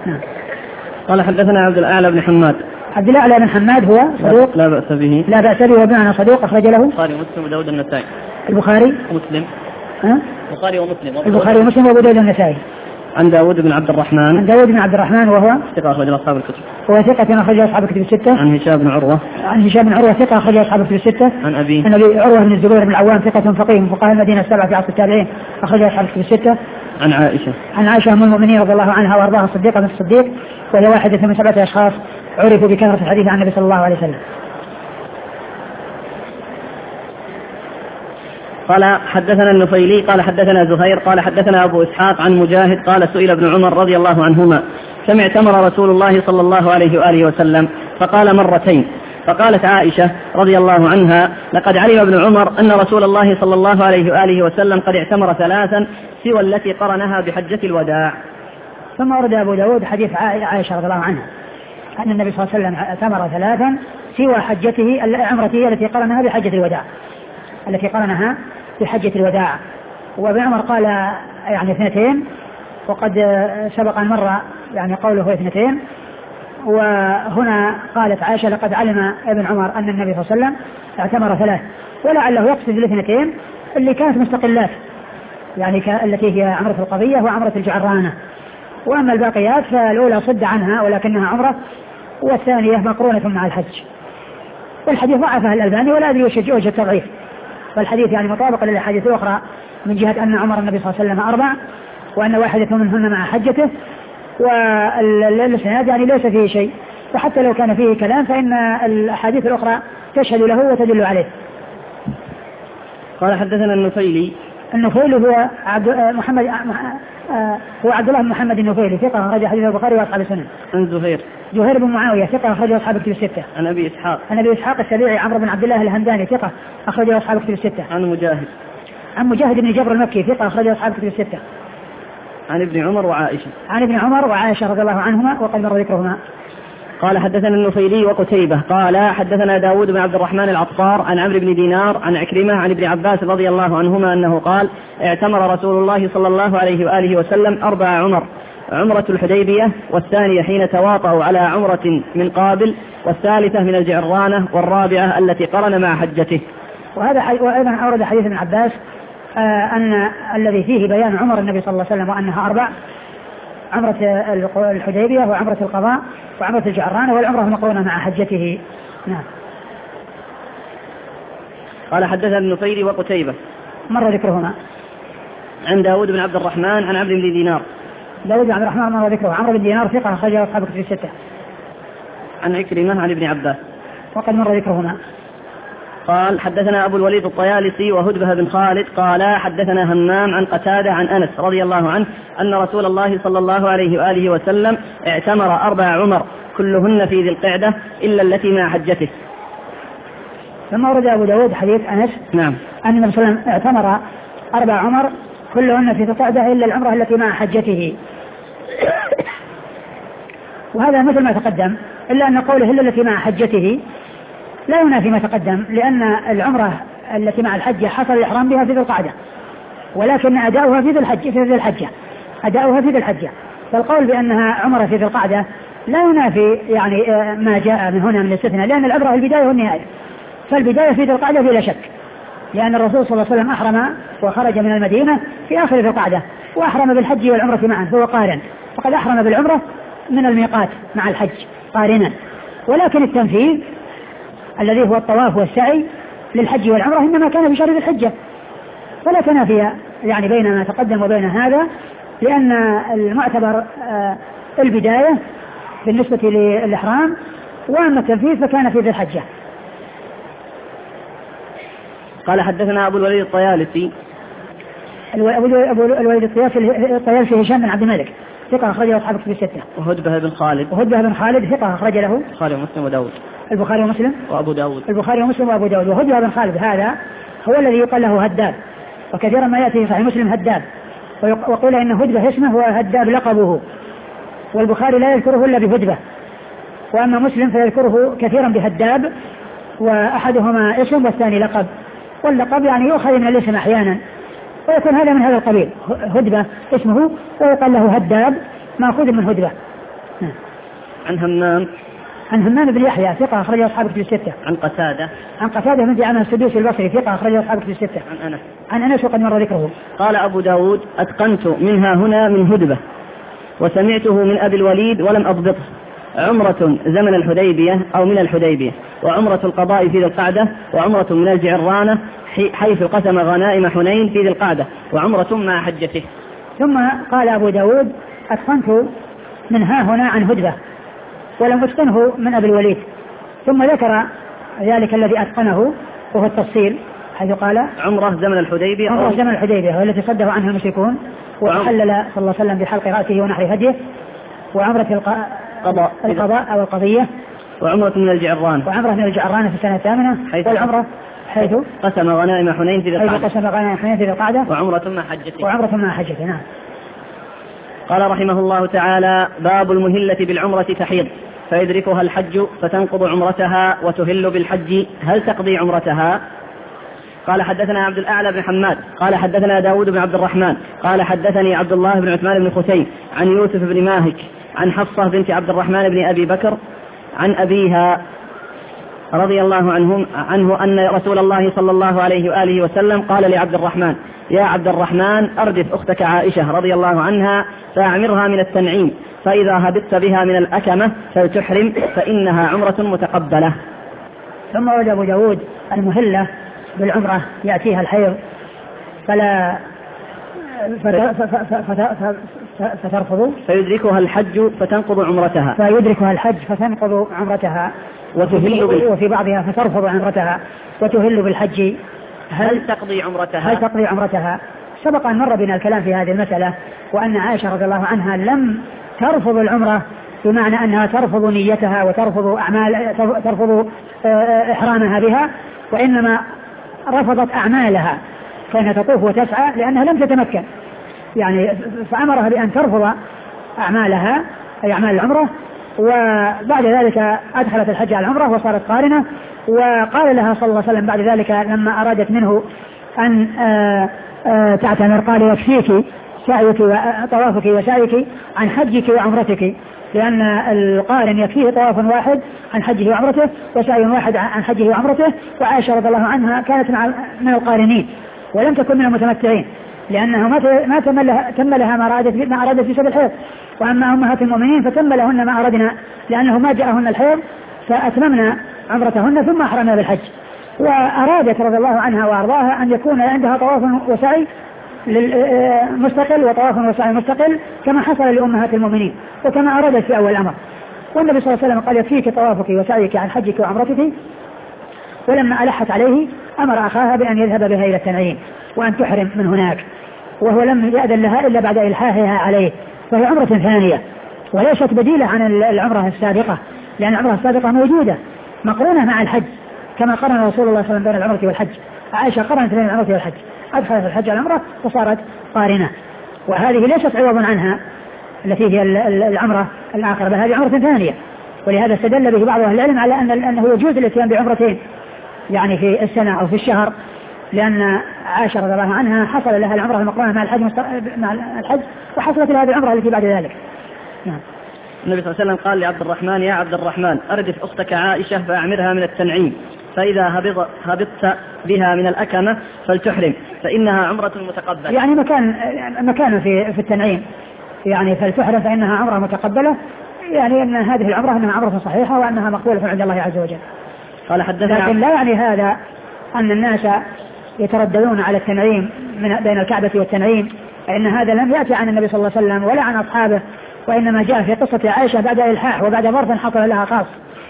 قال حدثنا عبد الأعلى بن حماد. عبد الأعلى بن حماد هو صدوق لا بأس به. لا بأس به وبمعنى صدوق أخرج له البخاري ومسلم وداود النسائي. البخاري ومسلم. البخاري ومسلم وأبو داود النسائي. عن داود بن عبد الرحمن. عن داود بن عبد الرحمن وهو ثقة أخرج أصحاب الكتب. هو ثقة أخرج أصحاب الكتب الستة. عن هشام بن عروة. عن هشام بن عروة ثقة أخرج أصحاب الكتب الستة. عن أبي عروة بن الزبير بن العوام ثقة فقيه من فقهاء المدينة السبعة في عصر التابعين أخرج أصحاب الكتب الستة. عن عائشة. عن عائشة أم المؤمنين رضي الله عنها وأرضاها الصديقة بنت الصديق وهي واحدة من 7 أشخاص عرفوا بكثرة الحديث عن النبي صلى الله عليه وسلم. قال حدثنا النفيلي قال حدثنا زهير قال حدثنا أبو إسحاق عن مجاهد قال سئل ابن عمر رضي الله عنهما كم اعتمر رسول الله صلى الله عليه وآله وسلم فقال 2 فقالت عائشة رضي الله عنها لقد علم ابن عمر أن رسول الله صلى الله عليه وآله وسلم قد اعتمر 3 سوى التي قرنها بحجة الوداع. ثم ورد أبو داود حديث عائشة رضي الله عنها أن النبي صلى الله عليه وسلم اعتمر 3 سوى حجته عمرته التي قرنها بحجة الوداع بحجة الوداع. وابن عمر قال يعني 2 وقد سبق أن مر يعني قوله 2 وهنا قالت عائشة لقد علم ابن عمر أن النبي صلى الله عليه وسلم اعتمر 3 ولعله يقصد ال2 اللي كانت مستقلات يعني التي هي عمرة القضية وعمرة الجعرانة. وأما الباقيات فالأولى صد عنها ولكنها عمرة والثانية مقرونة مع الحج. والحديث ضعفه الألباني ولا أدري وجه التضعيف فالحديث يعني مطابق للأحاديث الأخرى من جهة أن عمر النبي صلى الله عليه وسلم 4 وأن واحدة منهن مع حجته والإسناد يعني ليس فيه شيء وحتى لو كان فيه كلام فإن الأحاديث الأخرى تشهد له وتدل عليه. قال حدثنا النفيلي هو عبد الله بن محمد النفيلي ثقة أخرج حديث البخاري وأصحاب السنن. عن زهير بن معاوية ثقة أخرج أصحاب الكتب الستة. عن أبي إسحاق السبيعي عمرو بن عبد الله الهمداني ثقة أخرج أصحاب الكتب الستة. عن مجاهد بن جبر المكي ثقة أخرج أصحاب الكتب الستة. عن ابن عمر وعائشة رضي الله عنهما وقد مر ذكرهما. قال حدثنا النفيلي وقتيبة قال حدثنا داود بن عبد الرحمن العطار عن عمرو بن دينار عن عكرمة عن ابن عباس رضي الله عنهما أنه قال اعتمر رسول الله صلى الله عليه وآله وسلم 4 عمرة الحديبية والثانية حين تواطؤوا على عمرة من قابل والثالثة من الجعرانة والرابعة التي قرن مع حجته. وأيضا أورد حديث ابن عباس أن الذي فيه بيان عمر النبي صلى الله عليه وسلم وأنها 4 عمرة الحديبية وعمرة القضاء وعمرة الجعرانة والعمرة المقرونة مع حجته. نعم. قال حدثنا النفيلي وقتيبة مر ذكرهما. عن داود بن عبد الرحمن عن عمرو بن دينار. داود بن عبد الرحمن مر ذكره. عمرو بن دينار ثقة أخرج أصحاب الكتب الستة. عن عكرمة عن ابن عباس وقد مر ذكرهما. قال حدثنا أبو الوليد الطيالسي وهدبة بن خالد قال حدثنا همام عن قتادة عن أنس رضي الله عنه أن رسول الله صلى الله عليه وآله وسلم اعتمر 4 عمر كلهن في ذي القعدة إلا التي مع حجته. ثم ورد أبو داود حديث أنس نعم أن النبي صلى الله عليه وسلم اعتمر 4 عمر كلهن في ذي القعدة إلا العمرة التي مع حجته. وهذا مثل ما تقدم إلا أن قوله إلا التي مع حجته لا ينافي ما تقدم لأن العمرة التي مع الحجة حصل الإحرام بها في ذي القعدة ولكن أداؤها في ذي الحجة فالقول بأنها عمرة في ذي القعدة لا ينافي يعني ما جاء من هنا من الاستثناء لأن العبرة البداية والنهاية. فالبداية في ذي القعدة بلا شك لأن الرسول صلى الله عليه وسلم أحرم وخرج من المدينة في آخر ذي القعدة وأحرم بالحج والعمرة معا فهو قارن فقد أحرم بالعمرة من الميقات مع الحج قارنا. ولكن التنفيذ الذي هو الطواف والسعي للحج والعمرة إنما كان في شهر ذي الحجة فلا تنافي يعني بين ما تقدم وبين هذا لأن المعتبر البداية بالنسبة للإحرام وأما التنفيذ فكان في ذي الحجة. قال حدثنا أبو الوليد الطيالسي. أبو الوليد الطيالسي هشام بن عبد الملك ثقة أخرج له أصحاب الكتب الستة. وهدبة بن خالد ثقة أخرج له البخاري ومسلم وأبو داود. وهدبة بن خالد هذا هو الذي يقال له هداب وكثيرا ما يأتي في صحيح مسلم هداب ويقول إن هدبة اسمه وهداب لقبه والبخاري لا يذكره إلا بهدبة وأما مسلم فيذكره كثيرا بهداب وأحدهما اسم والثاني لقب واللقب يعني يؤخذ من الاسم أحيانا ويكون هذا من هذا القبيل هدبة اسمه ويقال له هداب مأخوذ من هدبة عن همام. عن همام بن يحيى ثقة أخرجه أصحاب الكتب الستة. عن قتادة. عن قتادة بن دعامة السدوسي البصري ثقة أخرجه أصحاب الكتب الستة. عن أنس. عن أنس وقد مر ذكره. قال أبو داود: أتقنت منها هنا من هدبة، وسمعته من أبي الوليد ولم أضبطه. عمرة زمن الحديبية أو من الحديبية، وعمرة القضاء في ذي القعدة، وعمرة من الجعرانة حيث قسم غنائم حنين في ذي القعدة، وعمرة مع حجته. ثم قال أبو داود: أتقنت منها هنا عن هدبة ولم أتقنه من أبي الوليد. ثم ذكر ذلك الذي أتقنه وهو التفصيل، حيث قال: عمرة زمن الحديبية، عمرة زمن الحديبية والتي صده عنها المشركون، وحلل صلى الله عليه وسلم بحلق رأسه ونحر هديه، وعمرة القضاء أو القضية، وعمرة من الجعران، وعمرة من الجعران في السنة الثامنة، والعمرة حيث قسم غنائم حنين في ذي القعدة، وعمرة مع حجته. نعم. قال رحمه الله تعالى: باب المهلة بالعمرة تحيض فيدركها الحج فتنقض عمرتها وتهل بالحج، هل تقضي عمرتها؟ قال حدثنا عبد الأعلى بن حماد قال حدثنا داود بن عبد الرحمن قال حدثني عبد الله بن عثمان بن خثيم عن يوسف بن ماهك عن حفصة بنت عبد الرحمن بن أبي بكر عن أبيها رضي الله عنه أن رسول الله صلى الله عليه وآله وسلم قال لعبد الرحمن: يا عبد الرحمن، أردف أختك عائشة رضي الله عنها فأعمرها من التنعيم، فإذا هبطت بها من الأكمة فلتحرم فإنها عمرة متقبلة. ثم ورد أبو داود المهلة بالعمرة يأتيها الحيض فلا فترفض فيدركها الحج فتنقض عمرتها وفي بعضها فترفض عمرتها وتهل بالحج، هل تقضي عمرتها؟ سبق أن مر بنا الكلام في هذه المسألة، وأن عائشة رضي الله عنها لم ترفض العمرة بمعنى أنها ترفض نيتها ترفض إحرامها بها، وإنما رفضت أعمالها، كانت تطوف وتسعى لأنها لم تتمكن، يعني فأمرها بأن ترفض أعمالها أي أعمال العمرة، وبعد ذلك أدخلت الحج على العمرة وصارت قارنة. وقال لها صلى الله عليه وسلم بعد ذلك لما أرادت منه أن تعتمر قال: يكفيك سعيك وطوافك وسعيك عن حجك وعمرتك، لأن القارن يكفيه طواف واحد عن حجه وعمرته وسعي واحد عن حجه وعمرته. وعائشة رضي الله عنها كانت من القارنين ولم تكن من المتمتعين، لأنه ما تم لها ما أرادت في سبيل الحيض. وأما أمهات المؤمنين فتم لهن ما أردنا، لأنه ما جاءهن الحيض فأتممنا عمرتهن ثم أحرمنا بالحج. وأرادت رضي الله عنها وأرضاها أن يكون عندها طواف وسعي مستقل وطواف وسعي مستقل كما حصل لأمهات المؤمنين وكما أرادت في أول الأمر. والنبي صلى الله عليه وسلم قال: يكفيك طوافك وسعيك عن حجك وعمرتك. ولما ألحت عليه أمر أخاها بأن يذهب بها إلى التنعيم وأن تحرم من هناك، وهو لم يأذن لها إلا بعد إلحاحها عليه، فهي عمرة ثانية وليست بديلة عن العمرة السابقة، لأن العمرة السابقة موجودة مقرونة مع الحج، كما قرن رسول الله صلى الله عليه وسلم بين العمرة والحج. عائشة قرنت بين العمرة والحج، أدخلت الحج على العمرة فصارت قارنة، وهذه ليست عوضا عنها التي هي العمرة الآخرة، بل هذه عمرة ثانية. ولهذا استدل به بعض أهل العلم على أنه يجوز الاتيان بعمرتين يعني في السنة أو في الشهر، لأن عائشة رضي الله عنها حصل لها العمرة المقرونة مع الحج وحصلت لها العمرة التي بعد ذلك. نعم. النبي صلى الله عليه وسلم قال لعبد الرحمن: يا عبد الرحمن، أردف أختك عائشة فأعمرها من التنعيم، فإذا هبطت بها من الأكمة فلتحرم فإنها عمرة متقبلة. يعني مكان في التنعيم، يعني فلتحرم فإنها عمرة متقبلة، يعني أن هذه العمرة أنها عمرة صحيحة وأنها مقبولة عند الله عز وجل. قال حدثنا، لكن لا يعني هذا أن الناس يترددون على التنعيم بين الكعبة والتنعيم، فإن هذا لم يأتي عن النبي صلى الله عليه وسلم ولا عن أصحابه، وإنما جاء في قصة عائشة بعد إلحاح وبعد ظرف حصل لها خاص.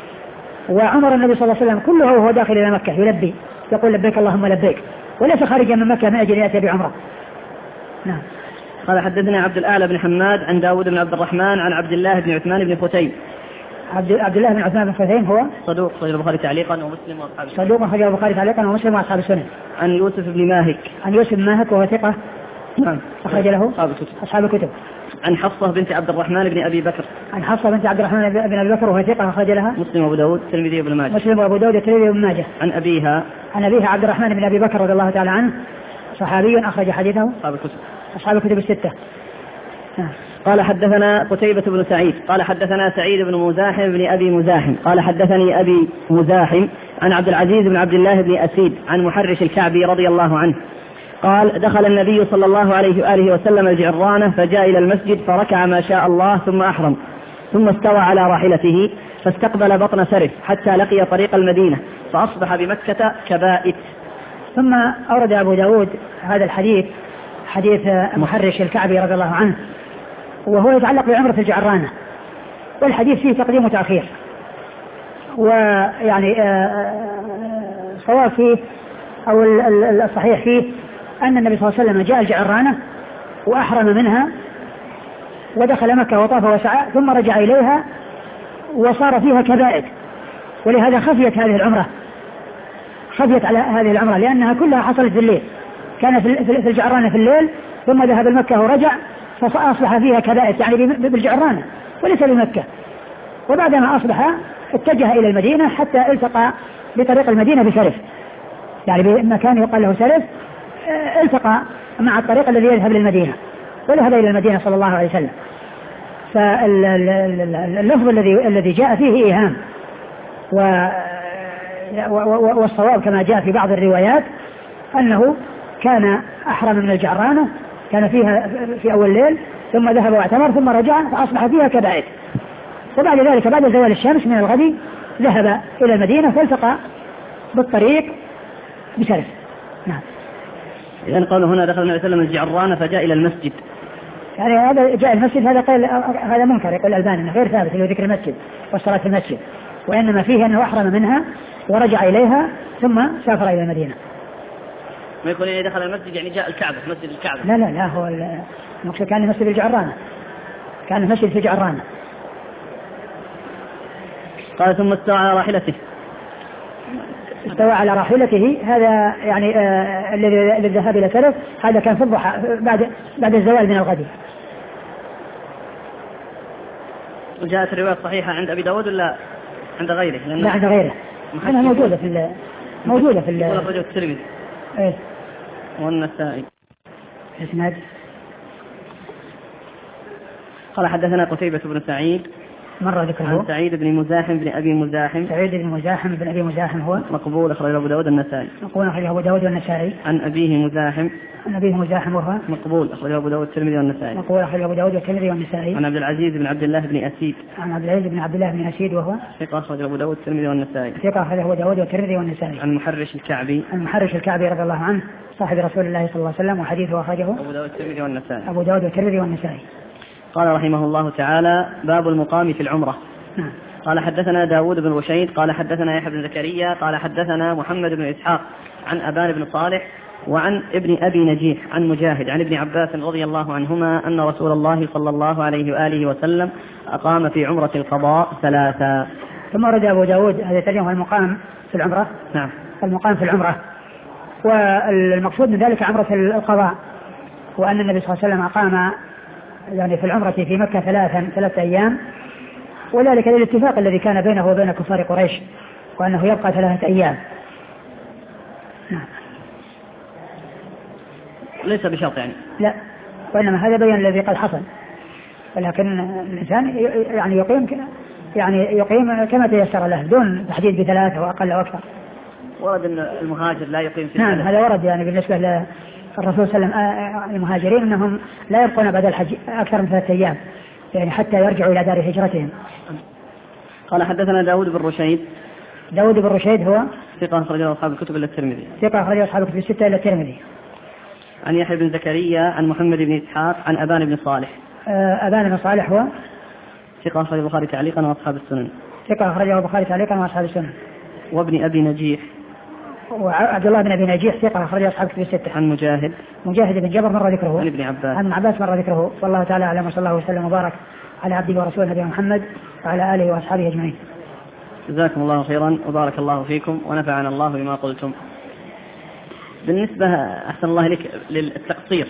وعمر النبي صلى الله عليه وسلم كله وهو داخل إلى مكة يلبي يقول: لبيك اللهم لبيك، وليس خارجا من مكة من أجل يأتي بعمرة. نعم. قال حدثنا عبد الأعلى بن حماد عن داود بن عبد الرحمن عن عبد الله بن عثمان بن خثيم. عبد الله بن عثمان بن خثيم هو صدوق خرج البخاري تعليقا ومسلم وأصحاب السنن. صدوق خرج البخاري تعليقا ومسلم وأصحاب السنن. عن يوسف بن ماهك. عن يوسف بن ماهك وهو ثقة. نعم. أخرج له أصحاب الكتب. عن حفصة بنت عبد الرحمن بن أبي بكر. عن حفصة بنت عبد الرحمن بن أبي بكر وهو ثقة أخرج لها مسلم وأبو داود الترمذي وابن ماجه. مسلم وأبو داود الترمذي وابن ماجه. عن أبيها عبد الرحمن بن أبي بكر رضي الله تعالى عنه صحابي أخرج حديثه أصحاب الكتب الستة. قال حدثنا قتيبة بن سعيد قال حدثنا سعيد بن مزاحم بن أبي مزاحم قال حدثني أبي مزاحم عن عبد العزيز بن عبد الله بن أسيد عن محرش الكعبي رضي الله عنه قال دخل النبي صلى الله عليه وآله وسلم الجعرانة فجاء إلى المسجد فركع ما شاء الله ثم أحرم ثم استوى على راحلته فاستقبل بطن سرف حتى لقي طريق المدينة فأصبح بمكة كبائت. ثم أورد أبو داود هذا الحديث حديث محرش الكعبي رضي الله عنه وهو يتعلق بعمرة الجعرانة والحديث فيه تقديم وتأخير ويعني صواب فيه أو الصحيح فيه أن النبي صلى الله عليه وسلم جاء الجعرانة وأحرم منها ودخل مكة وطاف وسعى ثم رجع إليها وصار فيها كبائد ولهذا خفيت هذه العمرة خفيت على هذه العمرة لأنها كلها حصلت في الليل كان في الجعرانة في الليل ثم ذهب المكة ورجع فأصبح فيها كبائد يعني بالجعرانة وليس بمكة وبعدما أصبح اتجه إلى المدينة حتى التقى بطريق المدينة بسرف يعني بمكان يقال له سرف التقى مع الطريق الذي يذهب للمدينة وذهب إلى المدينة صلى الله عليه وسلم. فاللفظ الذي جاء فيه إيهام والصواب كما جاء في بعض الروايات أنه كان أحرم من الجعرانة كان فيها في أول ليل ثم ذهب واعتمر ثم رجع فأصبح فيها كبائد وبعد ذلك بعد زوال الشمس من الغد ذهب إلى المدينة فالتقى بالطريق بسرف. نعم. إذن قالوا هنا دخل النبي صلى الله عليه وسلم الجعرانة فجاء إلى المسجد يعني هذا جاء المسجد هذا منكر يقول الألباني غير ثابت اللي هو ذكر المسجد والصلاة في المسجد وإنما فيه أنه أحرم منها ورجع إليها ثم سافر إلى المدينة. ما يكون إذا دخل المسجد يعني جاء الكعبة مسجد الكعبة لا هو المقصود كان مسجد الجعرانة كان المسجد في الجعرانة. قال ثم استوى على راحلته استوى على راحلته هذا يعني الذي ذهب إلى سرف هذا كان في الضحى بعد الزوال من الغد. وجاءت الرواية صحيحة عند أبي داود ولا عند غيره؟ لا عند غيره أنا موجودة في أخرجه الترمذي إيه والنسائي. اسناد. قال حدثنا قتيبة بن سعيد مرة ذكره سعيد بن مزاحم بن أبي مزاحم سعيد بن مزاحم بن أبي مزاحم هو مقبول أخرجه أبو داود النسائي مقبول أخرجه أبو داود والنسائي عن أبيه مزاحم وهو مقبول أخرجه أبو داود والترمذي والنسائي مقبول أخرجه أبو داود والترمذي والنسائي عن عبد العزيز بن عبد الله بن أسيد وهو ثقة أخرجه أبو داود والترمذي والنسائي عن محرش الكعبي رضي الله عنه صاحب رسول الله صلى الله عليه وسلم وحديثه أخرجه أبو داود والترمذي والنسائي. قال رحمه الله تعالى باب المقام في العمرة. قال حدثنا داود بن رشيد قال حدثنا يحيى بن زكريا قال حدثنا محمد بن إسحاق عن أبان بن صالح وعن ابن أبي نجيح عن مجاهد عن ابن عباس رضي الله عنهما أن رسول الله صلى الله عليه وآله وسلم أقام في عمرة القضاء 3. ثم ورد أبو داود هذا ترجمه المقام في العمرة. نعم. المقام في العمرة والمقصود من ذلك عمرة القضاء وأن النبي صلى الله عليه وسلم أقام يعني في العمرة في مكة 3 أيام وذلك للاتفاق الذي كان بينه وبين كفار قريش وأنه يبقى 3 أيام. نعم. ليس بشرط لا وإنما هذا بيان الذي قد حصل ولكن الإنسان يقيم كما تيسر له دون تحديد ب3 وأقل أو أكثر. ورد أن المهاجر لا يقيم في نعم هذا ورد يعني بالنسبة للرسول صلى الله عليه وسلم المهاجرين أنهم لا يبقون بعد الحج أكثر من 3 أيام يعني حتى يرجعوا إلى دار هجرتهم. قال حدثنا داود بن رشيد هو ثقة أخرجه أصحاب الكتب إلا الترمذي الستة إلا الترمذي. عن يحيى بن زكريا عن محمد بن إسحاق عن أبان بن صالح أبان بن صالح هو ثقة أخرجه البخاري تعليقا وأصحاب السنن وابن أبي نجيح وعبد الله بن أبي نجيح ثقة أخرجه أصحاب الكتب الستة. عن مجاهد بن جبر مر ذكره. عن ابن عباس مر ذكره. والله تعالى أعلم وصلى الله وسلم وبارك على عبده ورسوله نبينا محمد وعلى آله وأصحابه أجمعين. جزاكم الله خيرا وبارك الله فيكم ونفعنا الله بما قلتم. بالنسبة أحسن الله لك للتقصير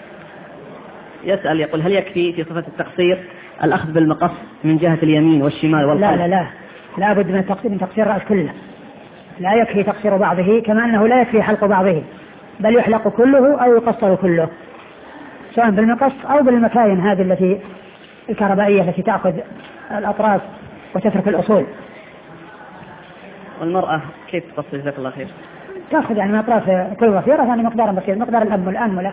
يسأل يقول هل يكفي في صفة التقصير الأخذ بالمقص من جهة اليمين والشمال والخلف؟ لا بد من تقصير الرأس كله. لا يكفي تقصير بعضه كما أنه لا يكفي حلق بعضه بل يحلق كله أو يقصر كله سواء بالمقص أو بالمكاين هذه التي الكهربائية التي تأخذ الأطراف وتترك الأصول. والمرأة كيف تقص؟ جزاك الله خير. تأخذ يعني من أطراف كل وفيرة يعني مقدار بسيط، مقدار الأنملة.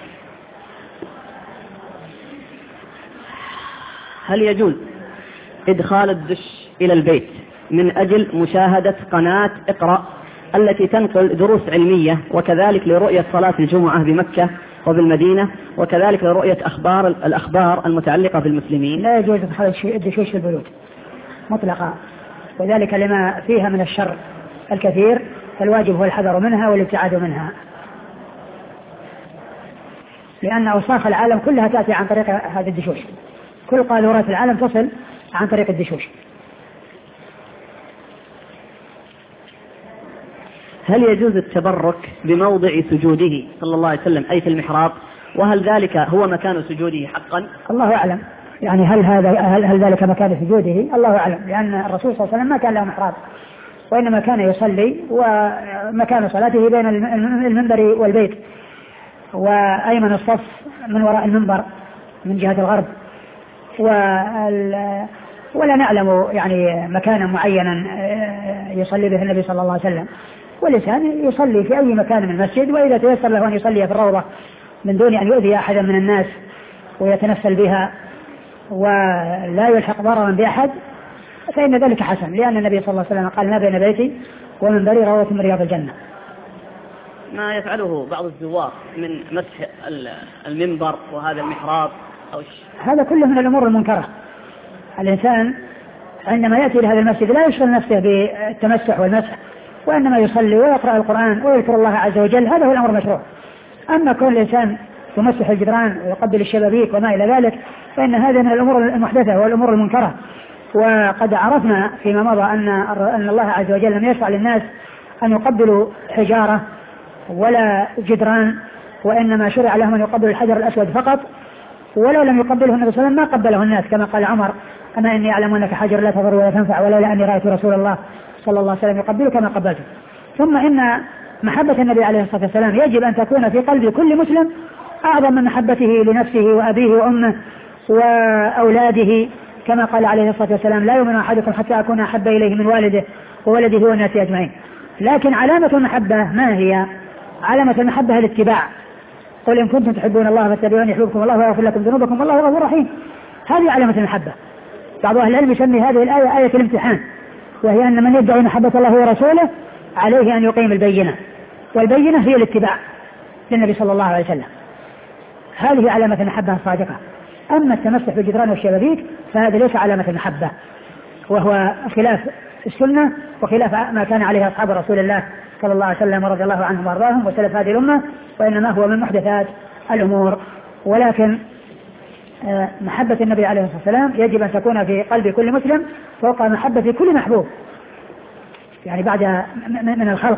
هل يجوز إدخال الدش إلى البيت من أجل مشاهدة قناة اقرأ التي تنقل دروس علمية، وكذلك لرؤية صلاة الجمعة بمكة وبالمدينة، وكذلك لرؤية الأخبار المتعلقة بالمسلمين؟ لا يجوز إدخال الدشوش في البيوت مطلقا، وذلك لما فيها من الشر الكثير، فالواجب هو الحذر منها والابتعاد منها، لأن أوصاف العالم كلها تأتي عن طريق هذه الدشوش، كل قاذورات العالم تصل عن طريق الدشوش. هل يجوز التبرك بموضع سجوده صلى الله عليه وسلم أي في المحراب؟ وهل ذلك هو مكان سجوده حقا؟ الله أعلم، يعني هل ذلك مكان سجوده؟ الله أعلم، لأن الرسول صلى الله عليه وسلم ما كان له محراب، وإنما كان يصلي ومكان صلاته بين المنبر والبيت، وأيمن الصف من وراء المنبر من جهة الغرب، ولا نعلم يعني مكانا معينا يصلي به النبي صلى الله عليه وسلم، والإنسان يصلي في أي مكان من المسجد، وإذا تيسر له أن يصلي في الروضة من دون أن يؤذي أحدا من الناس ويتنفل بها ولا يلحق ضررا بأحد فإن ذلك حسن، لأن النبي صلى الله عليه وسلم قال: ما بين بيتي ومنبري روضة من رياض الجنة. ما يفعله بعض الزوار من مسح المنبر وهذا المحراب هذا كله من الأمور المنكرة. الإنسان عندما يأتي لهذا المسجد لا يشغل نفسه بالتمسح والمسح، وإنما يصلي ويقرأ القرآن ويذكر الله عز وجل، هذا هو الأمر المشروع. أما كون الإنسان يمسح الجدران ويقبل الشبابيك وما إلى ذلك فإن هذا من الأمور المحدثة والأمور المنكرة. وقد عرفنا فيما مضى أن الله عز وجل لم يشرع للناس أن يقبلوا حجارة ولا جدران، وإنما شرع لهم أن يقبلوا الحجر الأسود فقط، ولو لم يقبله النبي صلى الله عليه وسلم ما قبله الناس، كما قال عمر: أما إني أعلم أنك حجر لا تضر ولا تنفع، ولولا أني رأيت رسول الله صلى الله عليه وسلم يقبلك ما قبلته. ثم إن محبة النبي عليه الصلاة والسلام يجب أن تكون في قلب كل مسلم أعظم من محبته لنفسه وأبيه وأمه وأولاده، كما قال عليه الصلاة والسلام: لا يؤمن أحدكم حتى أكون أحب إليه من والده وولده والناس أجمعين. لكن علامة المحبة ما هي؟ علامة المحبة الاتباع. قل إن كنتم تحبون الله فاتبعوني يحببكم الله ويغفر لكم ذنوبكم والله غفور رحيم. هذه علامة المحبة. بعض أهل العلم يسمي هذه الآية آية الامتحان، وهي أن من يدعي محبة الله ورسوله عليه أن يقيم البينة، والبينة هي الاتباع للنبي صلى الله عليه وسلم. هذه علامة المحبة الصادقة. أما التمسح بالجدران والشبابيك فهذا ليس علامة المحبة، وهو خلاف السنة وخلاف ما كان عليه أصحاب رسول الله صلى الله عليه وسلم ورضي الله عنهم وارضاهم وسلف هذه الأمة، وإنما هو من محدثات الأمور. ولكن محبة النبي عليه الصلاة والسلام يجب أن تكون في قلب كل مسلم فوق محبة كل محبوب، يعني بعد من الخلق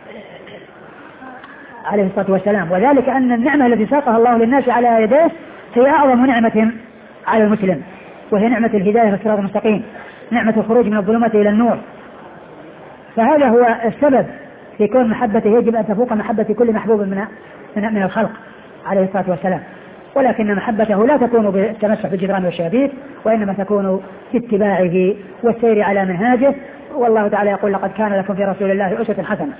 عليه الصلاة والسلام. وذلك أن النعمة التي ساقها الله للناس على يديه هي أعظم نعمة على المسلم، وهي نعمة الهداية في الصراط المستقيم، نعمة الخروج من الظلمات إلى النور. فهذا هو السبب في كون محبته يجب أن تفوق محبة كل محبوب من الخلق عليه الصلاة والسلام. ولكن محبته لا تكون بالتمسح بالجدران والشبابيك، وإنما تكون باتباعه والسير على منهاجه. والله تعالى يقول: لقد كان لكم في رسول الله أسوة حسنة.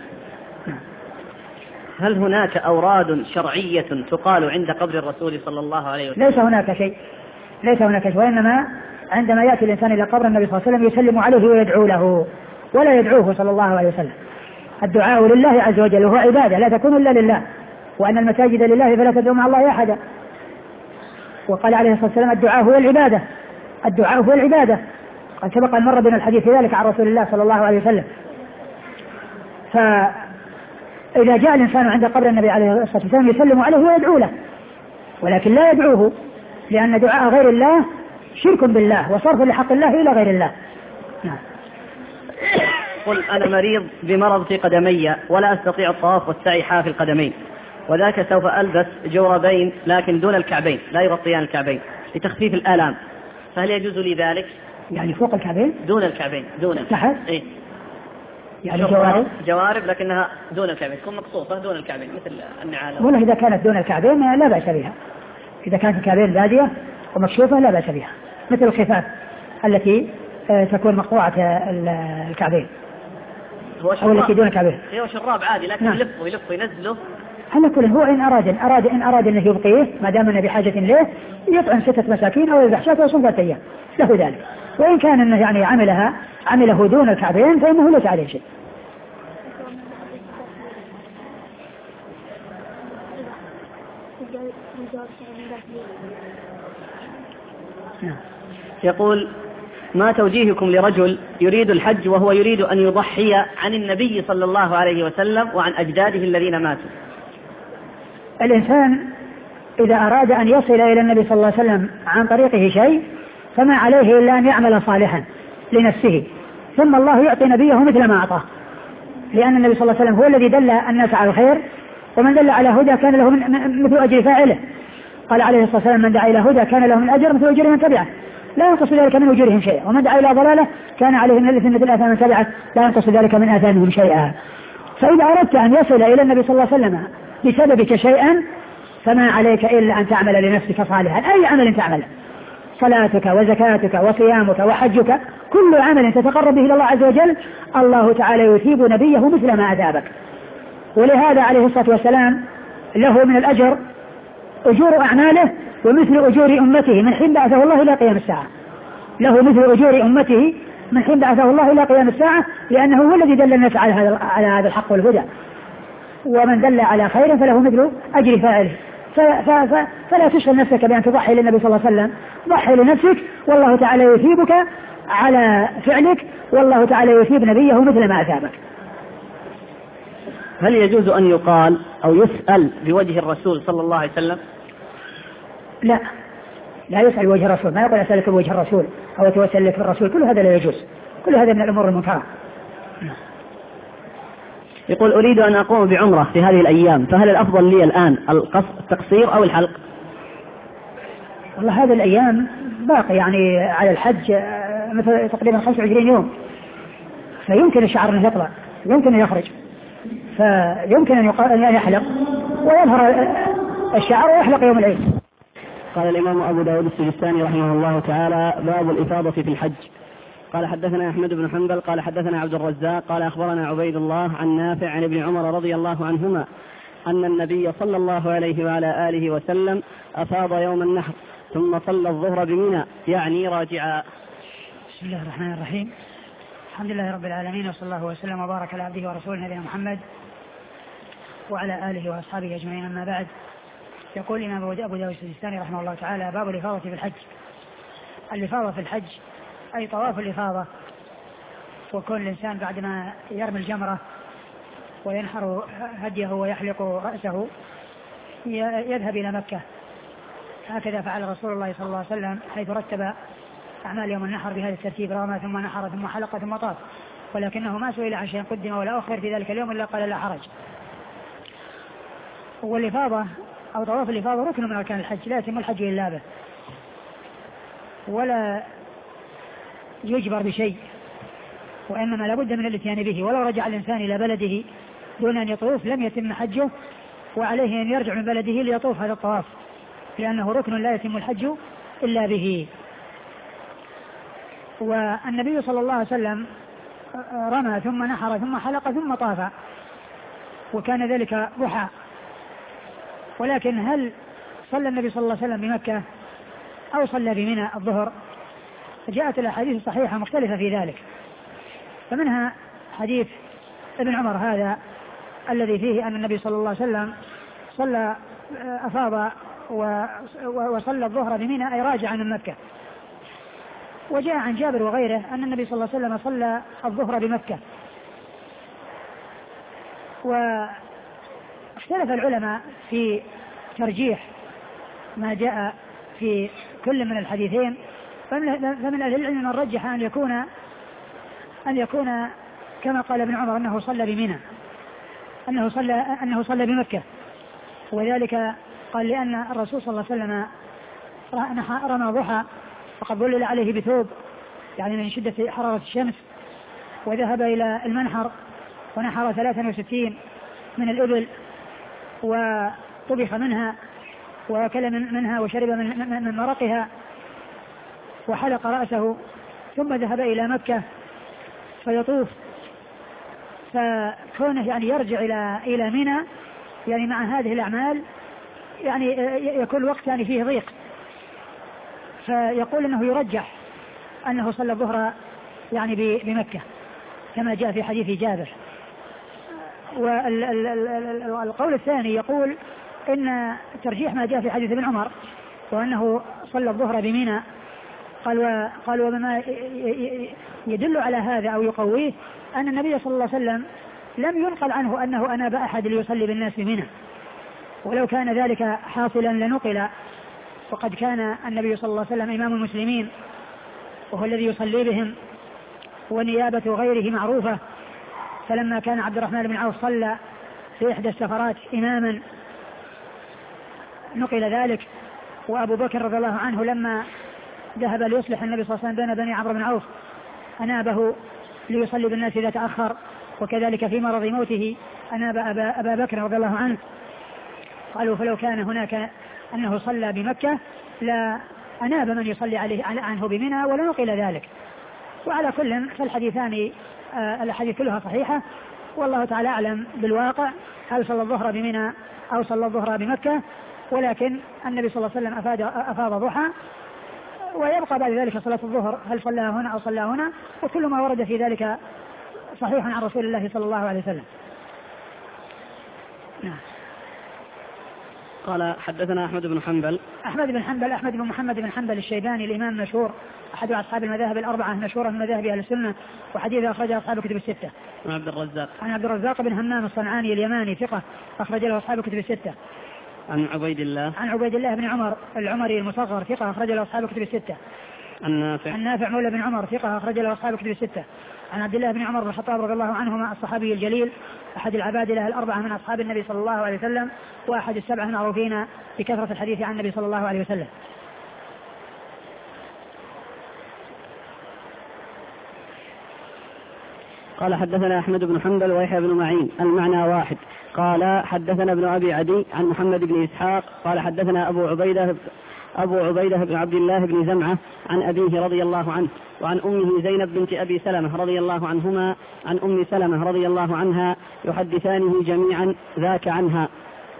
هل هناك أوراد شرعية تقال عند قبر الرسول صلى الله عليه وسلم؟ ليس هناك شيء، وإنما عندما يأتي الإنسان إلى قبر النبي صلى الله عليه وسلم يسلم عليه ويدعو له، ولا يدعوه صلى الله عليه وسلم. الدعاء لله عز وجل وهو عبادة لا تكون إلا لله، وأن المساجد لله فلا تدعوا مع الله أحدا. وقال عليه الصلاة والسلام: الدعاء هو العبادة. قد سبق أن مر بنا الحديث في ذلك عن رسول الله صلى الله عليه وسلم. فإذا جاء الإنسان عند قبر النبي عليه الصلاة والسلام يسلم عليه ويدعو له، ولكن لا يدعوه، لأن دعاء غير الله شرك بالله وصرف لحق الله إلى غير الله. نعم. قل: أنا مريض بمرض في قدمي ولا أستطيع الطواف والسعي حافي القدمين، وذاك سوف ألبس جوربين لكن دون الكعبين لا يغطيان الكعبين لتخفيف الآلام، فهل يجوز لي ذلك؟ يعني فوق الكعبين؟ دون الكعبين، دون تحت؟ إيه؟ يعني جوارب لكنها دون الكعبين، تكون مقصوصة دون الكعبين مثل النعال. والله إذا كانت دون الكعبين لا بأس بها، إذا كانت الكعبين بادية ومكشوفة لا بأس بها، مثل الخفاف التي تكون مقطوعة الكعبين أو التي دون الكعبين. هو شراب عادي لكن يلف وينزله. هل كله هو إن أراد أنه يبقيه ما دام أنه بحاجة إليه يطعم 6 مساكين أو يذبح شاة ويصوم 3 أيام له ذلك. وإن كان أنه يعني عمله دون الكعبين فإنه ليس عليه شيء. يقول: ما توجيهكم لرجل يريد الحج وهو يريد أن يضحي عن النبي صلى الله عليه وسلم وعن أجداده الذين ماتوا؟ الإنسان إذا أراد أن يصل إلى النبي صلى الله عليه وسلم عن طريقه شيء فما عليه إلا أن يعمل صالحا لنفسه، ثم الله يعطي نبيه مثل ما أعطاه، لأن النبي صلى الله عليه وسلم هو الذي دل الناس على الخير، ومن دل على هدى كان له مثل أجر فاعله. قال عليه الصلاة والسلام: من دعا إلى هدى كان له من أجر مثل أجر من تبعه لا ينقص ذلك من أجورهم شيئا، ومن دعا إلى ضلالة كان عليه من الإثم مثل آثام من تبعه لا ينقص ذلك من آثامهم شيئا. فإذا أردت أن يصل إلى النبي صلى الله عليه وسلم بسببك شيئا فما عليك إلا أن تعمل لنفسك صالحا، أي عمل تعمله، صلاتك وزكاتك وصيامك وحجك، كل عمل تتقرب به إلى الله عز وجل الله تعالى يثيب نبيه مثل ما أثابك. ولهذا عليه الصلاة والسلام له من الأجر أجور أعماله ومثل أجور أمته من حين بعثه الله إلى قيام الساعة، له مثل أجور أمته من حين بعثه الله إلى قيام الساعة، لأنه هو الذي دل الناس على هذا الحق والهدى، ومن دل على خير فله مثل أجر فاعله. فلا تشغل نفسك بأن تضحي للنبي صلى الله عليه وسلم، ضحي لنفسك والله تعالى يثيبك على فعلك، والله تعالى يثيب نبيه مثل ما أثابك. هل يجوز أن يقال أو يسأل بوجه الرسول صلى الله عليه وسلم؟ لا يسأل بوجه الرسول، ما يقول أسألك بوجه الرسول أو أتوسل لك بالرسول، كل هذا لا يجوز، كل هذا من الأمور المنكرة. يقول: أريد أن أقوم بعمرة في هذه الأيام، فهل الأفضل لي الآن التقصير أو الحلق؟ والله هذه الأيام باقي يعني على الحج مثل تقريبا 25 يوم، فيمكن الشعر أن يطلع، يمكن أن يخرج، فيمكن أن يحلق ويظهر الشعر ويحلق يوم العيد. قال الإمام أبو داود السجستاني رحمه الله تعالى: باب الإفاضة في الحج. قال: حدثنا أحمد بن حنبل قال حدثنا عبد الرزاق قال أخبرنا عبيد الله عن نافع عن ابن عمر رضي الله عنهما أن النبي صلى الله عليه وعلى آله وسلم أفاض يوم النحر ثم صلى الظهر بمنى يعني راجعا. بسم الله الرحمن الرحيم، الحمد لله رب العالمين، وصلى الله وسلم وبارك على عبده ورسوله نبينا محمد وعلى آله وأصحابه أجمعين، أما بعد. يقول الإمام أبو داود السجستاني رحمه الله تعالى: باب الإفاضة في الحج. الإفاضة في الحج أي طواف الإفاضة، وكون الإنسان بعدما يرمي الجمرة وينحر هديه ويحلق رأسه يذهب إلى مكة. هكذا فعل رسول الله صلى الله عليه وسلم، حيث رتب أعمال يوم النحر بهذا الترتيب: رمى ثم نحر ثم حلق ثم طاف، ولكنه ما سئل عن شيء قدم ولا أخر في ذلك اليوم إلا قال لا حرج. والإفاضة أو طواف الإفاضة ركن من أركان الحج، لا يتم الحج إلا به، ولا يجبر بشيء، وإنما لابد من الاتيان به. ولو رجع الإنسان إلى بلده دون أن يطوف لم يتم حجه، وعليه أن يرجع من بلده ليطوف هذا الطواف، لأنه ركن لا يتم الحج إلا به. والنبي صلى الله عليه وسلم رمى ثم نحر ثم حلق ثم طاف، وكان ذلك ضحى. ولكن هل صلى النبي صلى الله عليه وسلم بمكة أو صلى بمنى الظهر؟ جاءت الأحاديث الصحيحة مختلفة في ذلك، فمنها حديث ابن عمر هذا الذي فيه أن النبي صلى الله عليه وسلم أفاض وصلى الظهر بمنى أي راجعا من مكة. وجاء عن جابر وغيره أن النبي صلى الله عليه وسلم صلى الظهر بمكة. واختلف العلماء في ترجيح ما جاء في كل من الحديثين، فمن أهل العلم من رجح أن يكون كما قال ابن عمر أنه صلى بمنى، أنه صلى بمكة، وذلك قال لأن الرسول صلى الله عليه وسلم رمى ضحى وقد ظلل عليه بثوب يعني من شدة حرارة الشمس، وذهب إلى المنحر ونحر 63 من الإبل وطبخ منها وأكل منها وشرب من مرقها وحلق رأسه، ثم ذهب إلى مكة فيطوف. فكونه يعني يرجع إلى منى يعني مع هذه الأعمال يعني يكون الوقت يعني فيه ضيق، فيقول أنه يرجح أنه صلى الظهر يعني بمكة كما جاء في حديث جابر. والقول الثاني يقول إن ترجيح ما جاء في حديث ابن عمر وأنه صلى الظهر بمنى، قال وبما يدل على هذا أو يقويه أن النبي صلى الله عليه وسلم لم ينقل عنه أنه أناب أحد ليصلي بالناس بمنى، ولو كان ذلك حاصلا لنقل، وقد كان النبي صلى الله عليه وسلم إمام المسلمين وهو الذي يصلي بهم ونيابة غيره معروفة. فلما كان عبد الرحمن بن عوف صلى في إحدى السفرات إماما نقل ذلك، وأبو بكر رضي الله عنه لما ذهب ليصلح النبي صلى الله عليه وسلم بين بني عمرو بن عوف أنابه ليصلي بالناس إذا تأخر، وكذلك في مرض موته أناب أبا بكر رضي الله عنه. قالوا فلو كان هناك أنه صلى بمكة لا أناب من يصلي عليه عنه بمنى ولا نقل ذلك. وعلى كل فالحديثان الحديث كلها صحيحة، والله تعالى أعلم بالواقع هل صلى الظهر بمنى أو صلى الظهر بمكة، ولكن النبي صلى الله عليه وسلم أفاض ضحى، ويبقى بعد ذلك صلاة الظهر هل صلى هنا أو صلى هنا، وكل ما ورد في ذلك صحيح عن رسول الله صلى الله عليه وسلم. نعم. قال حدثنا أحمد بن حنبل أحمد بن محمد بن حنبل الشيباني الإمام المشهور أحد أصحاب المذاهب الأربعة المشهورة من مذاهب أهل السنة، وحديث أخرجه أصحاب الكتب الستة. عن عبد الرزاق بن همام الصنعاني اليماني ثقة أخرج له أصحاب الكتب الستة. عن عبيد الله بن عمر العمري المصغر ثقة أخرج له أصحاب الكتب الستة. عن نافع مولى بن عمر ثقة أخرج له أصحاب الكتب الستة. عن عبد الله بن عمر بن الخطاب رضي الله عنهما الصحابي الجليل أحد العبادلة الأربعة من أصحاب النبي صلى الله عليه وسلم، وأحد السبعة المعروفين بكثرة الحديث عن النبي صلى الله عليه وسلم. قال حدثنا أحمد بن حنبل ويحيى بن معين المعنى واحد. قال حدثنا ابن أبي عدي عن محمد بن إسحاق قال حدثنا أبو عبيدة بن عبد الله بن زمعة عن أبيه رضي الله عنه وعن أمه زينب بنت أبي سلمة رضي الله عنهما عن أم سلمة رضي الله عنها يحدثانه جميعا ذاك عنها.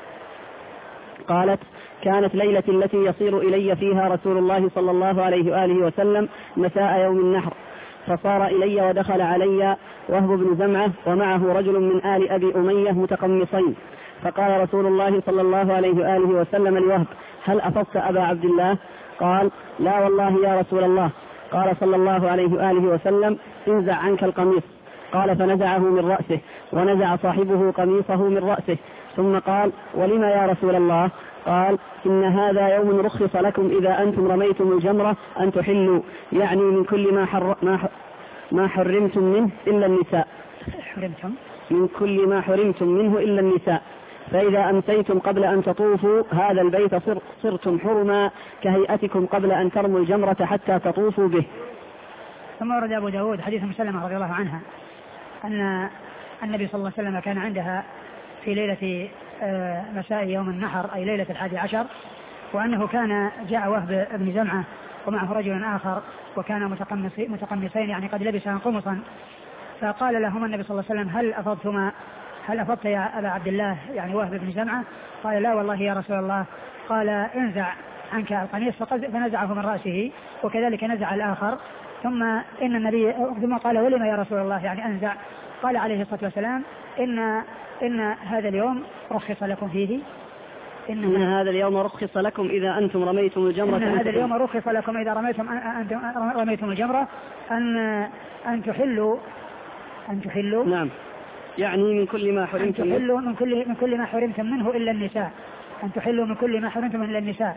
قالت كانت ليلة التي يصير إلي فيها رسول الله صلى الله عليه وآله وسلم مساء يوم النحر، فصار إلي ودخل علي وهب بن زمعة ومعه رجل من آل أبي أمية متقمصين، فقال رسول الله صلى الله عليه وآله وسلم لوهب هل أفضت أبا عبد الله؟ قال لا والله يا رسول الله. قال صلى الله عليه وآله وسلم انزع عنك القميص. قال فنزعه من رأسه، ونزع صاحبه قميصه من رأسه، ثم قال ولما يا رسول الله؟ قال إن هذا يوم رخص لكم إذا أنتم رميتم الجمرة أن تحلوا، يعني من كل ما حرمتم منه إلا النساء، من كل ما حرمتم منه إلا النساء، فإذا أمسيتم قبل أن تطوفوا هذا البيت صرتم حرما كهيئتكم قبل أن ترموا الجمرة حتى تطوفوا به. ثم ورد أبو داود حديث أم سلمة رضي الله عنها أن النبي صلى الله عليه وسلم كان عندها في ليلة مساء يوم النحر أي ليلة 11، وأنه كان جاء وهب بن زمعة ومعه رجل آخر وكان متقمصين يعني قد لبسا قمصا، فقال لهما النبي صلى الله عليه وسلم هل أفضت يا أبا عبد الله يعني وهب بن زمعة؟ قال لا والله يا رسول الله. قال انزع عنك القميص، فنزعه من رأسه وكذلك نزع الآخر، ثم قال ولما يا رسول الله يعني أنزع؟ قال عليه الصلاة والسلام إن هذا اليوم رخص لكم فيه، إن هذا اليوم رخص لكم إذا أنتم رميتم الجمرة، إن هذا اليوم رخص لكم إذا رميتم الجمرة أن تحلوا نعم، يعني من كل ما حرمتم من كل ما حرمتم منه إلا النساء، أن تحلوا من كل ما حرمتم منه إلا النساء،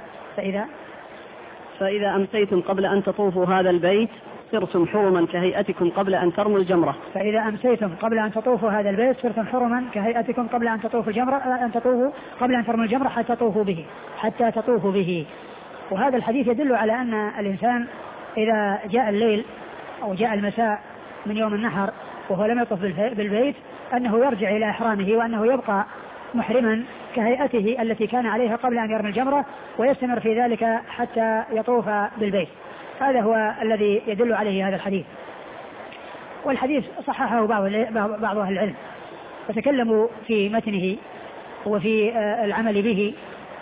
فإذا أمسيتم قبل أن تطوفوا هذا البيت صرتم حرما كهيئتكم قبل أن ترموا الجمرة. فإذا أمسيتم قبل أن تطوفوا هذا البيت صرتم حرما كهيئتكم قبل أن تطوفوا الجمرة، قبل أن ترموا الجمرة حتى تطوفوا به. وهذا الحديث يدل على أن الإنسان إذا جاء الليل أو جاء المساء من يوم النحر وهو لم يطف بالبيت أنه يرجع إلى إحرامه، وأنه يبقى محرما كهيئته التي كان عليها قبل أن يرمي الجمرة، ويستمر في ذلك حتى يطوف بالبيت. هذا هو الذي يدل عليه هذا الحديث. والحديث صححه بعض أهل العلم وتكلموا في متنه وفي العمل به،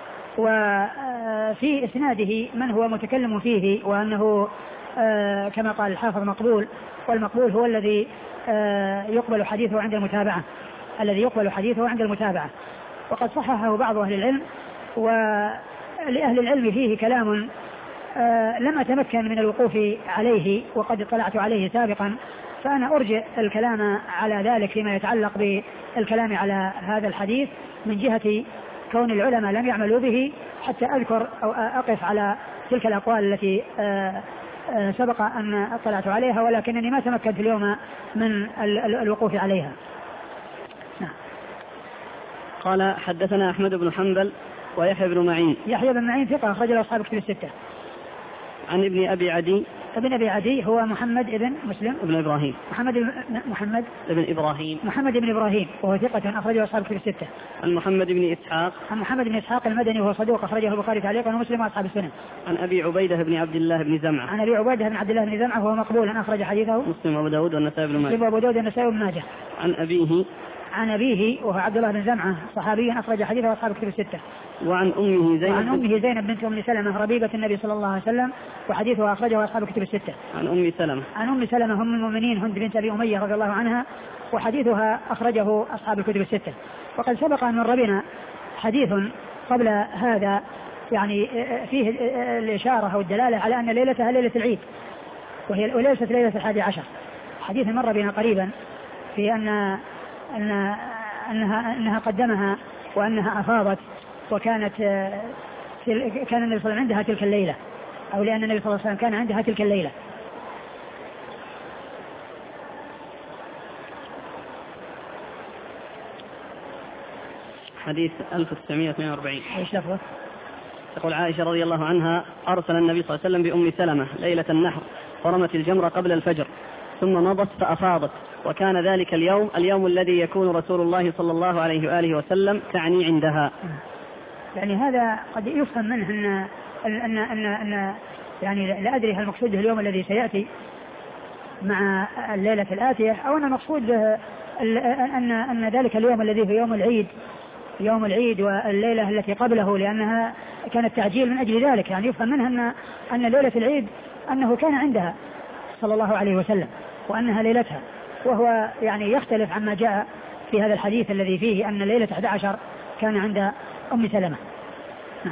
وفي إسناده من هو متكلم فيه، وأنه كما قال الحافظ مقبول، والمقبول هو الذي يقبل حديثه عند المتابعة، الذي يقبل حديثه عند المتابعة. وقد صححه بعض أهل العلم، ولأهل العلم فيه كلام لم أتمكن من الوقوف عليه وقد اطلعت عليه سابقا، فأنا أرجئ الكلام على ذلك فيما يتعلق بالكلام على هذا الحديث من جهة كون العلماء لم يعملوا به، حتى أذكر أو أقف على تلك الأقوال التي سبق أن اطلعت عليها، ولكنني ما تمكنت اليوم من الوقوف عليها. نعم. قال حدثنا أحمد بن حنبل ويحيى بن معين. يحيى بن معين ثقة أخرج له أصحاب كتب الستة. عن ابن أبي عدي. ابن أبي عدي هو محمد ابن مسلم ابن إبراهيم. محمد ابن إبراهيم وهو ثقة أخرجه أصحاب كتب الستة. عن محمد بن إسحاق. عن محمد بن إسحاق المدني وهو صدوق أخرجه البخاري تعليقا ومسلم وأصحاب السنن. عن أبي عبيدة بن عبد الله بن زمعة. عن أبي عبيدة بن عبد الله بن زمعة وهو مقبول أخرج حديثه مسلم وأبو داود والنسائي بن ماجه. عن أبيه وهو عبد الله بن زمعة صحابي أخرج حديثه أصحاب كتب الستة. وعن أمه زينب بنت أم سلمة ربيبة النبي صلى الله عليه وسلم وحديثه أخرجه أصحاب كتب الستة. عن أم سلمة هم المؤمنين هند بنت أبي أمية رضي الله عنها وحديثها أخرجه أصحاب الكتب الستة. وقد سبق أن مر بنا حديث قبل هذا يعني فيه الإشارة أو الدلالة على أن ليلتها ليلة العيد وليست ليلة 11. حديث مر بنا قريبا في أنها قدمها وأنها أفاضت، وكانت كان النبي صلى الله عليه وسلم عندها تلك الليلة، أو لأن النبي صلى الله عليه وسلم كان عندها تلك الليلة. حديث 1942. ايش لفظه؟ تقول عائشة رضي الله عنها: أرسل النبي صلى الله عليه وسلم بأم سلمة ليلة النحر فرمت الجمرة قبل الفجر ثم مضت فأفاضت، وكان ذلك اليوم الذي يكون رسول الله صلى الله عليه وآله وسلم تعني عندها. يعني هذا قد يفهم منه أن يعني لا أدري هل المقصود اليوم الذي سيأتي مع الليلة الآتية، أو أن المقصود أن ذلك اليوم الذي في يوم العيد والليلة التي قبله، لأنها كانت تعجيل من أجل ذلك. يعني يفهم منها أن ليلة العيد أنه كان عندها صلى الله عليه وسلم وأنها ليلتها، وهو يعني يختلف عما جاء في هذا الحديث الذي فيه أن ليلة 11 كان عند أم سلمة. نعم.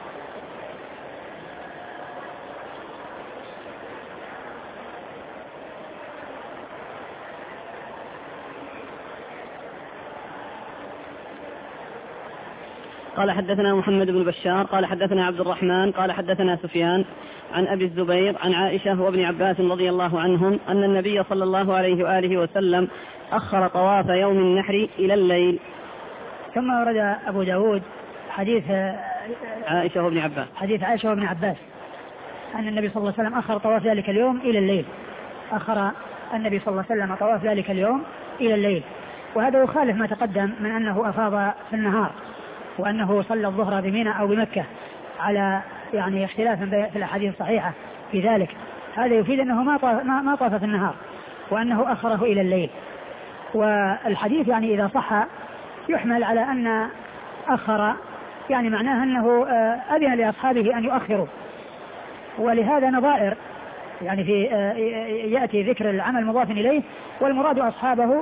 قال حدثنا محمد بن بشار قال حدثنا عبد الرحمن قال حدثنا سفيان عن أبي الزبير عن عائشة وابن عباس رضي الله عنهم أن النبي صلى الله عليه وآله وسلم أخر طواف يوم النحر إلى الليل. ثم ورد أبو داود حديث عائشة وابن عباس أن النبي صلى الله عليه وسلم أخر طواف ذلك اليوم إلى الليل. أخر النبي صلى الله عليه وسلم طواف ذلك اليوم إلى الليل، وهذا يخالف ما تقدم من أنه أفاض في النهار وأنه صلى الظهر بمنى أو بمكة، على يعني اختلاف في الأحاديث الصحيحة في ذلك. هذا يفيد أنه ما طاف في النهار وأنه أخره إلى الليل. والحديث يعني إذا صح يحمل على أن أخر يعني معناه أنه أذن لأصحابه أن يؤخروا، ولهذا نظائر يعني في يأتي ذكر العمل مضاف إليه والمراد أصحابه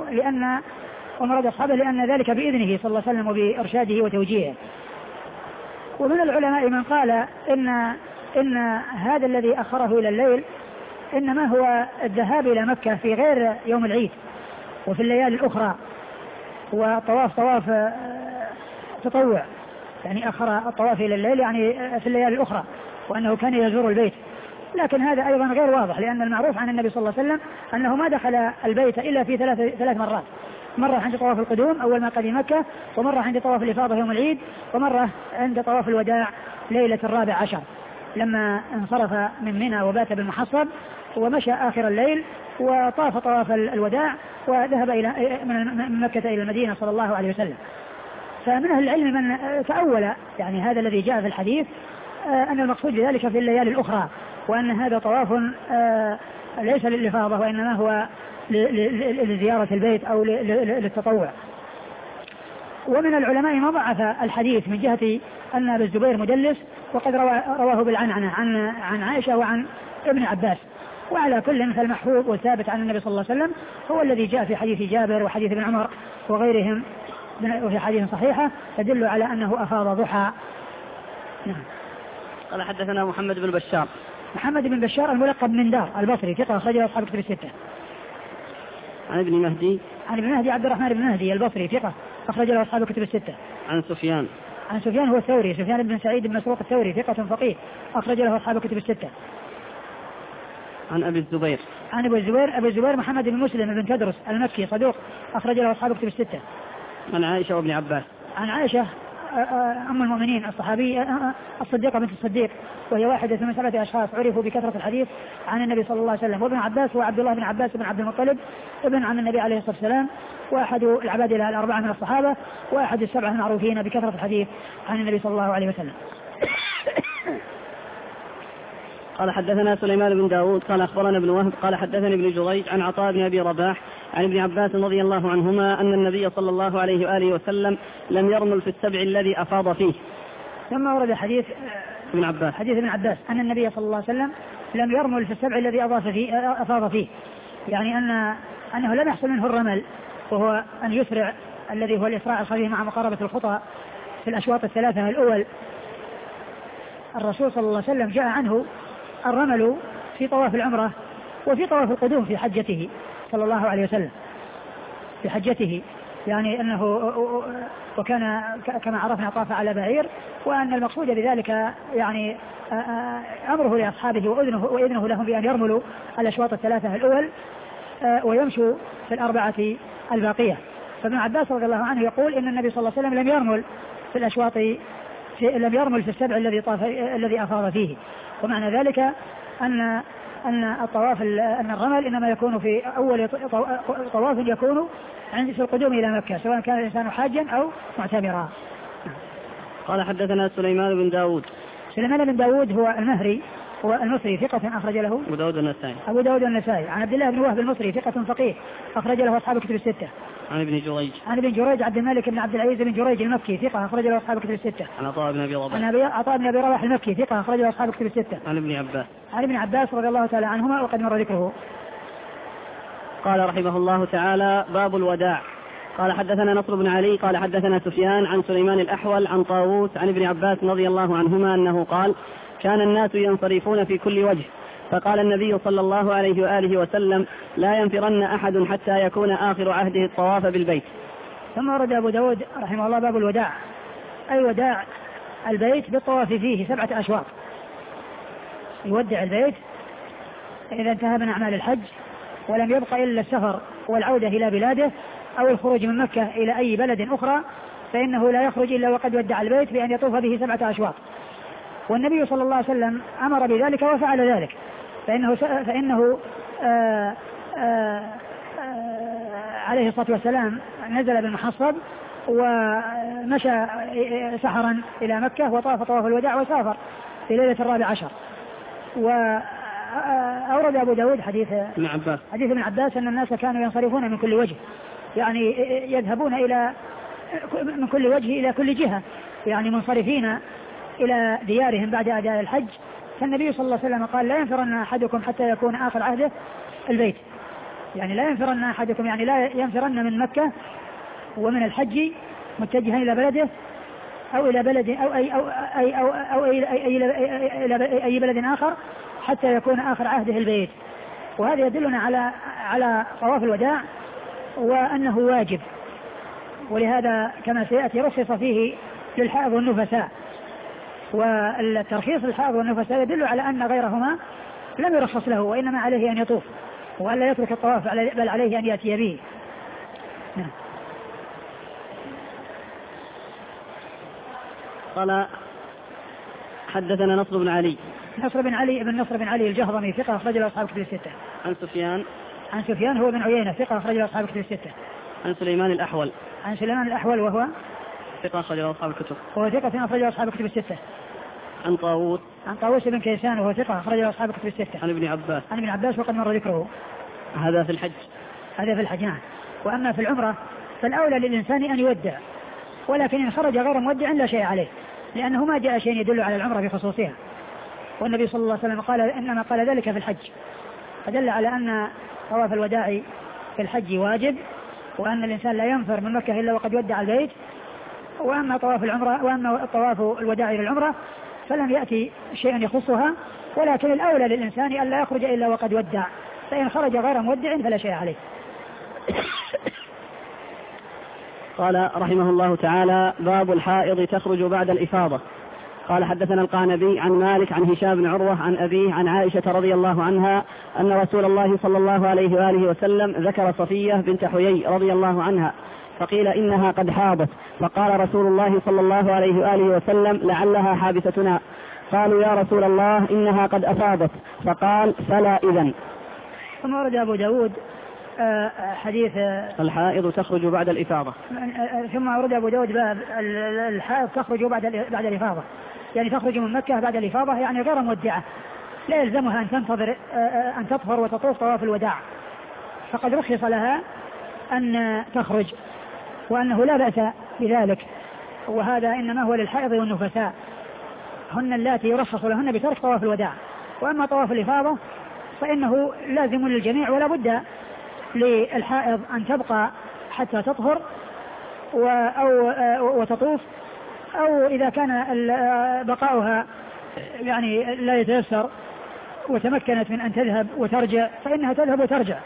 لأن ذلك بإذنه صلى الله عليه وسلم وبإرشاده وتوجيهه. ومن العلماء من قال إن هذا الذي أخره إلى الليل إنما هو الذهاب إلى مكة في غير يوم العيد وفي الليالي الأخرى، وطواف تطوع، يعني أخر الطواف إلى الليل يعني في الليالي الأخرى، وأنه كان يزور البيت. لكن هذا أيضا غير واضح، لأن المعروف عن النبي صلى الله عليه وسلم أنه ما دخل البيت إلا في ثلاث مرات: مرة عند طواف القدوم أول ما قدم مكة، ومرة عند طواف الإفاضة يوم العيد، ومرة عند طواف الوداع ليلة 14 لما انصرف من منى وبات بالمحصب ومشى آخر الليل وطاف طواف الوداع وذهب من مكة إلى المدينة صلى الله عليه وسلم. فمن أهل العلم من تأول يعني هذا الذي جاء في الحديث أن المقصود بذلك في الليالي الأخرى، وأن هذا طواف ليس للإفاضة وإنما هو لزيارة البيت أو للتطوع. ومن العلماء من ضعف الحديث من جهة أن أبا الزبير مدلس، وقد رواه بالعنعنة عن عائشة وعن ابن عباس. وعلى كل فالمحفوظ والثابت عن النبي صلى الله عليه وسلم هو الذي جاء في حديث جابر وحديث ابن عمر وغيرهم وفي حديث صحيحة تدل على أنه أفاض ضحى. نعم. قال حدثنا محمد بن بشار. محمد بن بشار الملقب من دار البصري ثقة أخرج له أصحاب الكتب الستة. عن ابن مهدي. عن ابن مهدي عبد الرحمن بن مهدي البصري ثقة أخرج له أصحاب الكتب الستة. عن سفيان. عن سفيان هو الثوري، سفيان بن سعيد بن مسروق الثوري ثقة فقيه أخرج له أصحاب الكتب الستة. عن أبي الزبير. عن أبي الزبير محمد بن مسلم بن تدرس المكي صدوق أخرج له أصحاب الكتب الستة. عن عائشة وابن عباس. عن عائشة أم المؤمنين الصحابية الصديقة بنت الصديق، وهي واحدة من 7 أشخاص عرفوا بكثرة الحديث عن النبي صلى الله عليه وسلم. وابن عباس هو عبد الله بن عباس بن عبد المطلب ابن عم النبي عليه الصلاة والسلام، وأحد العبادلة الأربعة من الصحابة، وأحد السبعة المعروفين بكثرة الحديث عن النبي صلى الله عليه وسلم. قال حدثنا سليمان بن داود قال أخبرنا ابن وهب قال حدثني ابن جريج عن عطاء بن أبي رباح عن ابن عباس رضي الله عنهما أن النبي صلى الله عليه وآله وسلم لم يرمل في السبع الذي أفاض فيه. ثم ورد حديث ابن عباس أن النبي صلى الله عليه وسلم لم يرمل في السبع الذي أفاض فيه، يعني أنه لم يحصل منه الرمل، وهو أن يسرع الذي هو الإسراع الخفيف مع مقاربة الخطى في الأشواط الثلاثة الأول. الرسول صلى الله عليه وسلم جاء عنه الرمل في طواف العمرة وفي طواف القدوم في حجته صلى الله عليه وسلم، في حجته، يعني أنه وكان كما عرفنا طاف على بعير، وأن المقصود بذلك يعني أمره لأصحابه وإذنه لهم بأن يرملوا الأشواط الثلاثة الأول ويمشوا في الأربعة الباقية. فابن عباس رضي الله عنه يقول إن النبي صلى الله عليه وسلم لم يرمل في الأشواط لم يرمل في السبع الذي أفاض فيه. ومعنى ذلك أن الطواف أن الرمل إنما يكون في أول طواف يكون عند القدوم إلى مكة، سواء كان الإنسان حاجا أو معتمرا. قال حدثنا سليمان بن داود. سليمان بن داود هو المهري، هو المصري ثقة أخرج له أبو داود النسائي. عن عبد الله بن وهب المصري ثقة فقيه أخرج له أصحاب الكتب الستة. عن ابن جريج عبد الملك بن عبد العزيز بن جريج المكي ثقة أخرج له أصحاب الكتب الستة. عن عطاء بن أبي رباح المكي ثقة أخرج له أصحاب الكتب الستة. عن ابن عباس رضي الله تعالى عنهما وقد مر ذكره. قال رحمه الله تعالى: باب الوداع. قال حدثنا نصر بن علي قال حدثنا سفيان عن سليمان الأحول عن طاووس عن ابن عباس رضي الله عنهما أنه قال: كان الناس ينصرفون في كل وجه، فقال النبي صلى الله عليه وآله وسلم: لا ينفرن أحد حتى يكون آخر عهده الطواف بالبيت. ثم ورد أبو داود رحمه الله باب الوداع، أي وداع البيت بالطواف فيه 7 أشواط، يودع البيت إذا انتهى من أعمال الحج ولم يبقى إلا السفر والعودة إلى بلاده أو الخروج من مكة إلى أي بلد أخرى، فإنه لا يخرج إلا وقد ودع البيت بأن يطوف به 7 أشواط. والنبي صلى الله عليه وسلم أمر بذلك وفعل ذلك، فإنه عليه الصلاة والسلام نزل بالمحصب ومشى سحرا إلى مكة وطاف طواف الوداع وسافر في ليلة 14. وأورد أبو داود حديث ابن عباس أن الناس كانوا ينصرفون من كل وجه، يعني يذهبون من كل وجه إلى كل جهة، يعني منصرفين إلى ديارهم بعد أداء الحج. فالنبي صلى الله عليه وسلم قال: لا ينفرن أحدكم حتى يكون آخر عهده البيت، يعني لا ينفرن أحدكم، يعني لا ينفرن من مكة ومن الحج متجها إلى بلده أو إلى بلد أو أي بلد آخر حتى يكون آخر عهده البيت. وهذا يدلنا على طواف الوداع وأنه واجب، ولهذا كما سيأتي رخص فيه للحائض والنفساء، والترخيص للحائض والنفساء يدل على أن غيرهما لم يرخص له، وإنما عليه أن يطوف وألا يترك الطواف، بل عليه أن يأتي به. نعم. قال حدثنا نصر بن علي ابن نصر بن علي الجهضمي ثقة أخرج له أصحاب الكتب الستة. عن سفيان هو بن عيينة ثقة أخرج له أصحاب الكتب الستة. عن سليمان الأحول وهو ثقة أخرجه أصحاب الكتب. وهو ثقة أخرجه أصحاب الكتب الستة. عن طاووس. عن طاووس بن كيسان وهو ثقة أخرجه أصحاب الكتب الستة. عن ابن عباس. عن ابن عباس وقد مر ذكره. هذا في الحج. هذا في الحج نعم. وأما في العمرة فالأولى للإنسان أن يودع، ولكن إن خرج غير مودع لا شيء عليه، لأنه ما جاء شيء يدل على العمرة بخصوصها، والنبي صلى الله عليه وسلم قال إنما قال ذلك في الحج، فدل على أن طواف الوداع في الحج واجب، وأن الإنسان لا ينفر من مكة إلا وقد ودع البيت. وأما طواف العمرة وأما طواف الوداع للعمرة فلم يأتي شيء يخصها، ولكن الأولى للإنسان أن لا يخرج إلا وقد ودع، فإن خرج غير مودع فلا شيء عليه. قال رحمه الله تعالى: باب الحائض تخرج بعد الإفاضة. قال حدثنا القعنبي عن مالك عن هشام بن عروة عن أبيه عن عائشة رضي الله عنها أن رسول الله صلى الله عليه وآله وسلم ذكر صفية بنت حيي رضي الله عنها فقيل إنها قد حاضت، فقال رسول الله صلى الله عليه وآله وسلم: لعلها حابستنا. قالوا: يا رسول الله إنها قد أفاضت، فقال: فلا إذن. ثم ورد أبو داود حديث الحائض تخرج بعد الإفاضة. ثم ورد أبو داود باب الحائض تخرج بعد الإفاضة، يعني تخرج من مكة بعد الإفاضة، يعني غير مودعة، لا يلزمها أن تنتظر أن تطهر وتطوف طواف الوداع، فقد رخص لها أن تخرج، وأنه لا بأس بذلك، وهذا إنما هو للحائض والنفساء، هن اللاتي يرخص لهن بترك طواف الوداع. وأما طواف الإفاضة فإنه لازم للجميع، ولا بد للحائض أن تبقى حتى تطهر أو وتطوف، أو إذا كان بقاؤها يعني لا يتيسر وتمكنت من أن تذهب وترجع فإنها تذهب وترجع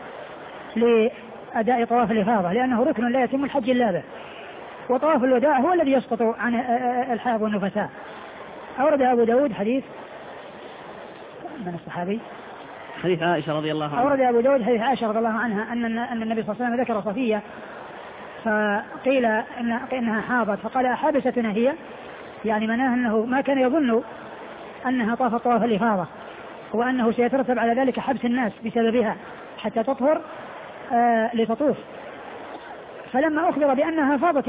لأداء طواف الإفاضة، لأنه ركن لا يتم الحج إلا به. وطواف الوداع هو الذي يسقط عن الحائض والنفساء. أورد أبو داود حديث من الصحابي؟ حديث عائشة رضي الله عنها. أورد أبو داود حديث عائشة رضي الله عنها أن النبي صلى الله عليه وسلم ذكر صفية فقيل إنها حاضت، فقال: أحابستنا هي؟ يعني معناه أنه ما كان يظن أنها طافت طواف الإفاضة، وأنه سيترتب على ذلك حبس الناس بسببها حتى تطهر لتطوف. فلما أخبر بأنها أفاضت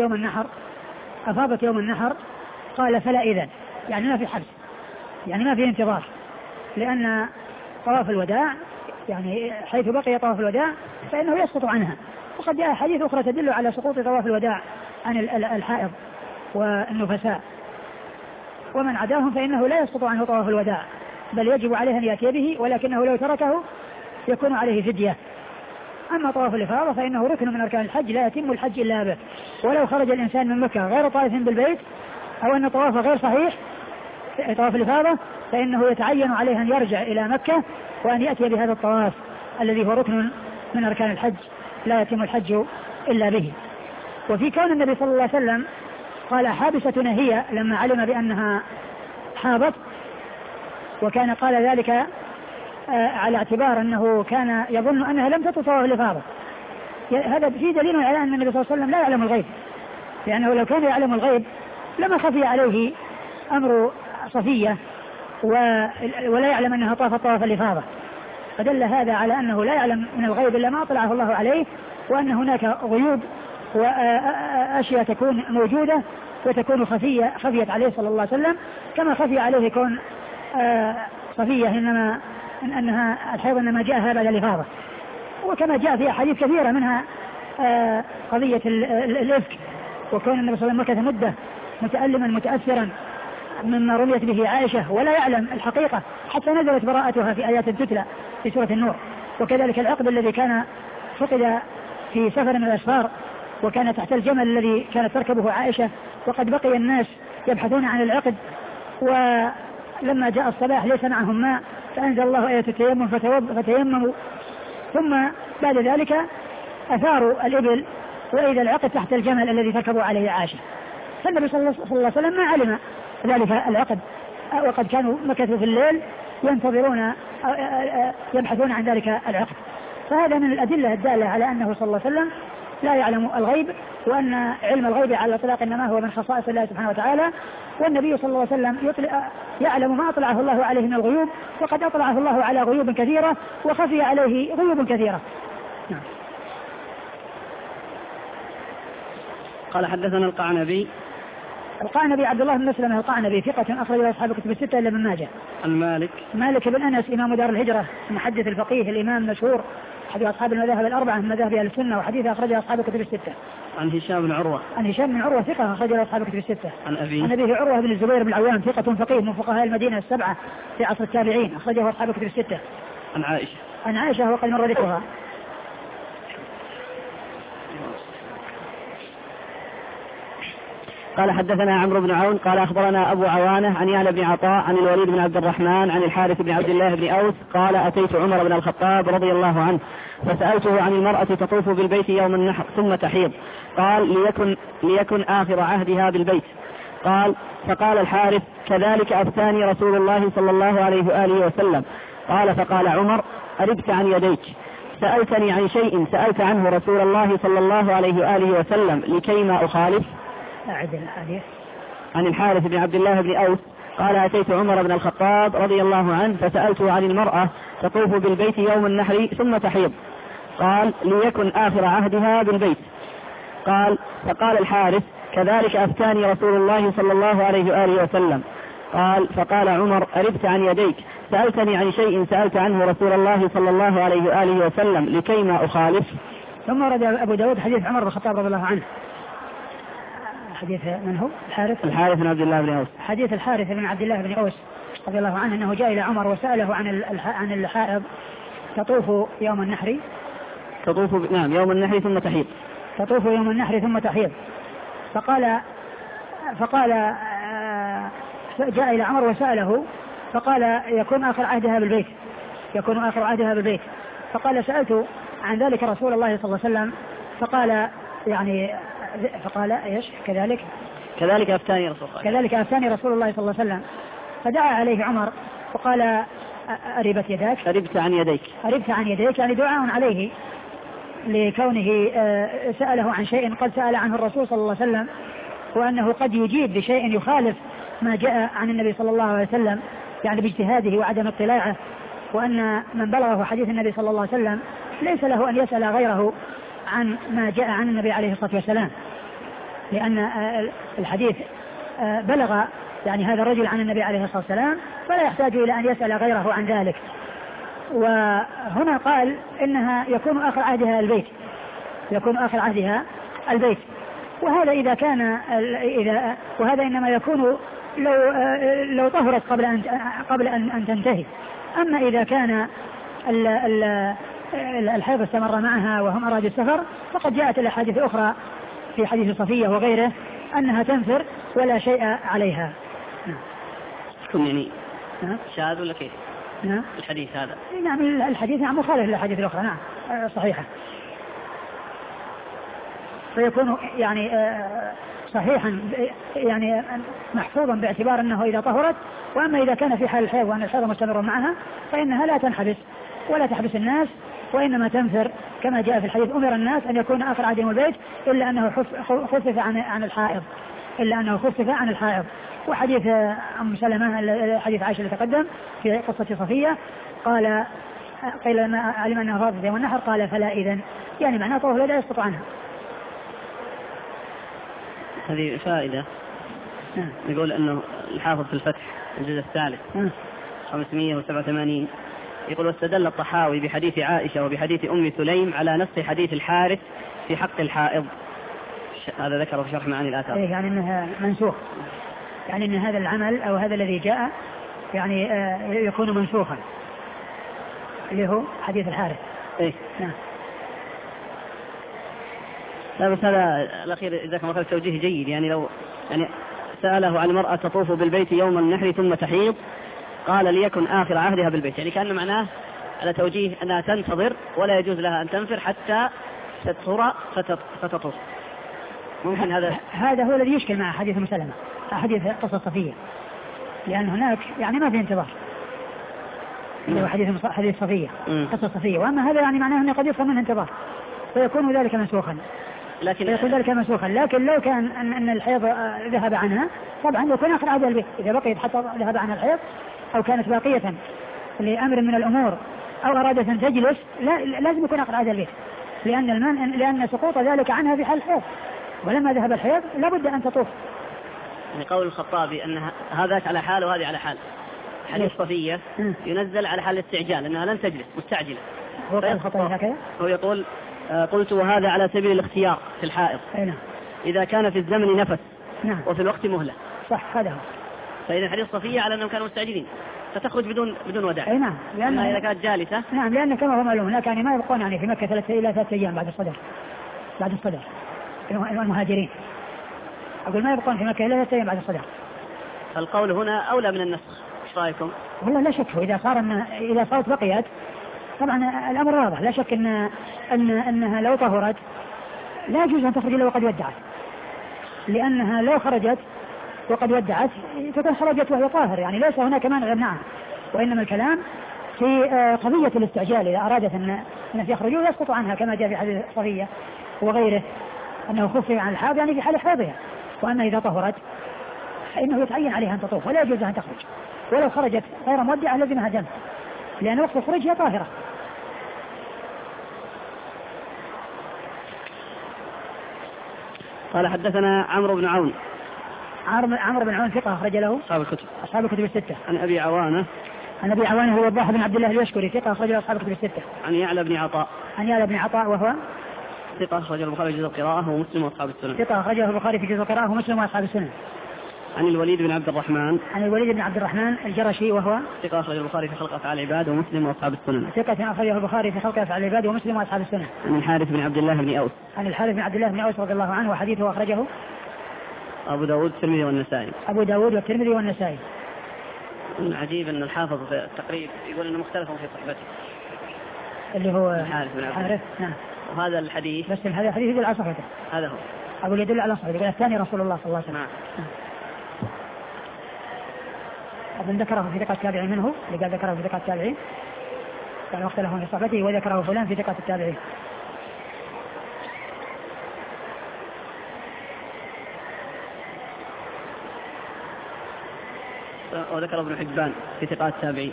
يوم النحر قال: فلا إذن، يعني ما في حبس، يعني ما في انتظار، لأن طواف الوداع يعني حيث بقي طواف الوداع فإنه يسقط عنها. وقد جاء حديث أخرى تدل على سقوط طواف الوداع عن الحائض والنفساء، ومن عداهم فإنه لا يسقط عنه طواف الوداع، بل يجب عليه أن يأتي به، ولكنه لو تركه يكون عليه فدية. أما طواف الإفاضة فإنه ركن من أركان الحج لا يتم الحج إلا به، ولو خرج الإنسان من مكة غير طائف بالبيت أو أن طوافه غير صحيح طواف الإفاضة فإنه يتعين عليه أن يرجع إلى مكة وأن يأتي بهذا الطواف الذي هو ركن من أركان الحج لا يتم الحج إلا به. وفي كون النبي صلى الله عليه وسلم قال: حابستنا هي، لما علم بأنها حاضت، وكان قال ذلك على اعتبار أنه كان يظن أنها لم تطف طواف الإفاضة. هذا فيه دليل على أن النبي صلى الله عليه وسلم لا يعلم الغيب، لأنه لو كان يعلم الغيب لما خفي عليه أمر صفية ولا يعلم أنها طافت طواف الإفاضة. فدل هذا على أنه لا يعلم من الغيب إلا ما أطلعه الله عليه، وأن هناك غيوب وأشياء تكون موجودة وتكون خفيت عليه صلى الله عليه وسلم، كما خفي عليه كون صفية أنها الحيض إنما جاءها بعد الإفاضة، وكما جاء في أحاديث كثيرة منها قضية الإفك، وكون النبي صلى الله عليه وسلم مكث مدة متألما متأثرا مما رميت به عائشة ولا يعلم الحقيقة حتى نزلت براءتها في آيات تتلى في سورة النور. وكذلك العقد الذي كان فقد في سفر من الأسفار وكان تحت الجمل الذي كانت تركبه عائشة، وقد بقي الناس يبحثون عن العقد، ولما جاء الصباح ليس معهم ماء فأنزل الله آية التيمم فتيمموا، ثم بعد ذلك أثاروا الإبل وإذا العقد تحت الجمل الذي تركبوا عليه عائشة. فالنبي صلى الله عليه وسلم ما علم ذلك العقد، وقد كانوا مكثوا في الليل ينتظرون يبحثون عن ذلك العقد. فهذا من الأدلة الدالة على أنه صلى الله عليه وسلم لا يعلم الغيب، وأن علم الغيب على الإطلاق إنما هو من خصائص الله سبحانه وتعالى، والنبي صلى الله عليه وسلم يعلم ما أطلعه الله عليه من الغيوب، وقد أطلعه الله على غيوب كثيرة وخفي عليه غيوب كثيرة. قال حدثنا القعنبي القعنبي عبد الله بن مسلمة القعنبي ثقة أخرج له أصحاب الكتب الستة إلا من ماجه. عن مالك بن أنس إمام دار الهجرة محدث الفقيه الإمام المشهور أحد أصحاب المذاهب الأربعة من مذاهب أهل السنة وحديث أخرجه أصحاب الكتب الستة. عن هشام بن عروة ثقة أخرج له أصحاب الكتب الستة. عن أبيه عروة بن الزبير بن العوام ثقة فقيه من فقهاء المدينة السبعة في عصر التابعين أخرجه أصحاب الكتب الستة. عن عائشة وقد مر ذكرها. قال حدثنا عمرو بن عون قال أخبرنا أبو عوانة عن يعلى بن عطاء عن الوليد بن عبد الرحمن عن الحارث بن عبد الله بن أوس قال أتيت عمر بن الخطاب رضي الله عنه فسألته عن المرأة تطوف بالبيت يوم النحر ثم تحيض قال ليكن آخر عهدها بالبيت. قال فقال الحارث كذلك أفتاني رسول الله صلى الله عليه وآله وسلم. قال فقال عمر أربت عن يديك سألتني عن شيء سألت عنه رسول الله صلى الله عليه وآله وسلم لكيما أخالف. عن الحارث بن عبد الله بن أوس قال أتيت عمر بن الخطاب رضي الله عنه فسألته عن المرأة تطوف بالبيت يوم النحر ثم تحيض قال ليكن آخر عهدها بالبيت. قال فقال الحارث كذلك أفتاني رسول الله صلى الله عليه وآله وسلم. قال فقال عمر أربت عن يديك سألتني عن شيء سألت عنه رسول الله صلى الله عليه وآله وسلم لكيما أخالف. ثم ورد أبو داود حديث عمر بن الخطاب رضي الله عنه. حديث من هو؟ الحارث بن عبد الله بن أوس. حديث الحارث بن عبد الله بن أوس رضي الله عنه أنه جاء إلى عمر وسأله عن الحائض تطوف يوم النحر. يوم النحر ثم تحيض. تطوف يوم النحر ثم تحيض. فقال جاء إلى عمر وسأله فقال يكون آخر عهدها بالبيت. فقال سألت عن ذلك رسول الله صلى الله عليه وسلم فقال ايش كذلك أفتاني رسول الله صلى الله عليه وسلم. فدعا عليه عمر وقال أربت عن يديك يعني دعاء عليه لكونه سأله عن شيء قد سأل عنه الرسول صلى الله عليه وسلم وأنه قد يجيب بشيء يخالف ما جاء عن النبي صلى الله عليه وسلم يعني باجتهاده وعدم اطلاعه وأن من بلغه حديث النبي صلى الله عليه وسلم ليس له أن يسأل غيره عن ما جاء عن النبي عليه الصلاة والسلام لأن الحديث بلغ يعني هذا الرجل عن النبي عليه الصلاة والسلام فلا يحتاج إلى أن يسأل غيره عن ذلك. وهنا قال إنها يكون آخر عهدها البيت وهذا إذا كان وهذا إنما يكون لو طهرت قبل أن تنتهي. أما إذا كان الحيض استمر معها وهم أرادوا السفر فقد جاءت الأحاديث الأخرى في حديث صفية وغيره أنها تنفر ولا شيء عليها. يعني شاذ ولا كيف؟ الحديث هذا الحديث مخالف للأحاديث الأخرى صحيحة فيكون يعني صحيحا يعني محفوظا باعتبار أنه إذا طهرت. وأما إذا كان في حال الحيض وأن الحيض مستمر معها فإنها لا تنحبس ولا تحبس الناس وإنما تنفر كما جاء في الحديث أمر الناس أن يكون آخر عهدهم البيت إلا أنه خفف عن الحائض. وحديث أم سلمة حديث عائشة اللي تقدم في قصة صفية قيل لما علم أنها فاضت يوم النحر قال فلا إذن يعني معناه طوف لا يسقط عنها. هذه فائدة يقول أنه الحافظ في الفتح الجزء الثالث 587 يقول واستدل الطحاوي بحديث عائشة وبحديث أم سليم على نص حديث الحارث في حق الحائض. هذا ذكره في شرح معاني الآثار. يعني أنها منسوخ يعني أن هذا العمل أو هذا الذي جاء يعني يكون منسوخا اللي هو حديث الحارث. نعم. لا بس هذا الأخير إذا كان أخذ توجيه جيد يعني لو يعني سأله عن المرأة تطوف بالبيت يوم النحر ثم تحيض قال ليكن آخر عهدها بالبيت يعني كان معناه على توجيه أنها تنتظر ولا يجوز لها أن تنفر حتى تطهر فتطوف. ممكن هذا هو الذي يشكل مع حديث مسلمة حديث قصة صفية لأن هناك يعني ما في انتظار اللي هو حديث صفية قصة صفية. وأما هذا يعني معناه أنه قد يفهم منه انتظار فيكون ذلك منسوخا. لكن لو كان أن الحيض ذهب عنها طبعا يكون آخر عهد البيت إذا بقيت حتى ذهب عنها الحيض أو كانت باقية لأمر من الأمور أو أرادت أن تجلس لازم يكون آخر عهد البيت لأن سقوط ذلك عنها في حال الحيض ولما ذهب الحيض لابد أن تطوف يعني قول الخطابي أن هذاك على حال وهذه على حال. حديث صفية ينزل على حال الاستعجال أنها لن تجلس مستعجلة. هو يقول قلت وهذا على سبيل الاختيار في الحائض إذا كان في الزمن نفس وفي الوقت مهلة. صح هذا هو. فإذا حديث صفية على أنهم كانوا مستعجلين فتخرج بدون وداع. نعم لأن إذا كانت جالسة. نعم لأن كما هو معلوم هناك يعني ما يبقون يعني في مكة 3 إلى 3 أيام بعد الصدر المهاجرين. أقول ما يبقون في مكة إلى 3 أيام بعد الصدر. القول هنا أولى من النسخ. ايش رايكم؟ والله لا شك إذا صارت بقيت طبعا الأمر واضح. لا شك أنها لو طهرت لا يجوز أن تخرج إلا وقد ودعت، لأنها لو خرجت وقد ودعت تكون خرجت وهي طاهر، يعني ليس هناك مانع يمنعها، وإنما الكلام في قضية الاستعجال. إذا أرادت أن يخرجوا يسقط عنها كما جاء في حديث صفية وغيره أنه خفف عن الحاض يعني في حال حاضها، وأن إذا طهرت فإنه يتعين عليها أن تطوف ولا يجوز أن تخرج، ولو خرجت غير مودعة لزمها دم، لأن وقت الخروج هي طاهرة. قال حدثنا عمرو بن عون. عمرو بن عون ثقة أخرج له أصحاب الكتب الستة. عن أبي عوانة. هو وضاح بن عبد الله اليشكري ثقة أخرج له أصحاب الكتب الستة. عن يعلى بن عطاء. وهو ثقة أخرجه البخاري في جزء القراءة ومسلم وأصحاب السنن. ثقة أخرجه البخاري في جزء القراءة ومسلم وأصحاب السنن. عن الوليد بن عبد الرحمن. الجرشي وهو ثقة أخرجه البخاري في خلق أفعال العباد ومسلم وأصحاب السنن. ثقة أخرجه البخاري في خلق أفعال العباد ومسلم وأصحاب السنن. عن الحارث بن عبد الله بن أوس. رضي الله عنه، وحديثه أخرجه أبو داود والترمذي والنسائي. عجيب أن الحافظ في التقريب يقول أنه مختلف في صحبته اللي هو الحارث. نعم. وهذا الحديث بس هذا الحديث يدل على صحبته. هذا هو أقول يدل على صحبته. يقول الثاني رسول الله صلى الله عليه وسلم. أظن ذكره في ثقة التابعين منه، لقد ذكره في ثقة التابعين كان مختلف في صحبته، وذكره فلان في ثقة التابعين. وذكر ابن حبان في ثقات التابعين.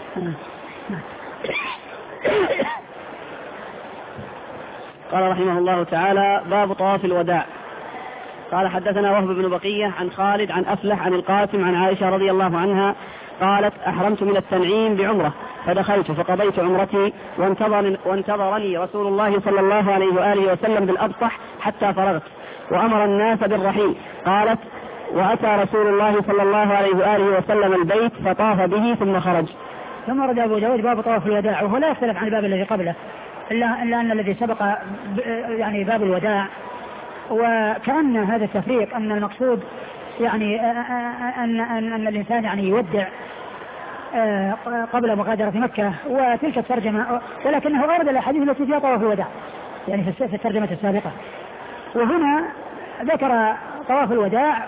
قال رحمه الله تعالى: باب طواف الوداع. قال حدثنا وهب بن بقية عن خالد عن أفلح عن القاسم عن عائشة رضي الله عنها قالت: أحرمت من التنعيم بعمرة فدخلت فقضيت عمرتي وانتظرني رسول الله صلى الله عليه وآله وسلم بالأبطح حتى فرغت وأمر الناس بالرحيل. قالت: وأتى رسول الله صلى الله عليه وآله وسلم البيت فطاف به ثم خرج. ثم ورد أبو داود باب طواف الوداع، وهو لا يختلف عن الباب الذي قبله إلا أن الذي سبق يعني باب الوداع، وكأن هذا التفريق أن المقصود يعني أن الإنسان يعني يودع قبل مغادرة مكة، وتلك الترجمة، ولكنه أورد الأحاديث التي فيها طواف الوداع يعني في الترجمة السابقة. وهنا ذكر طواف الوداع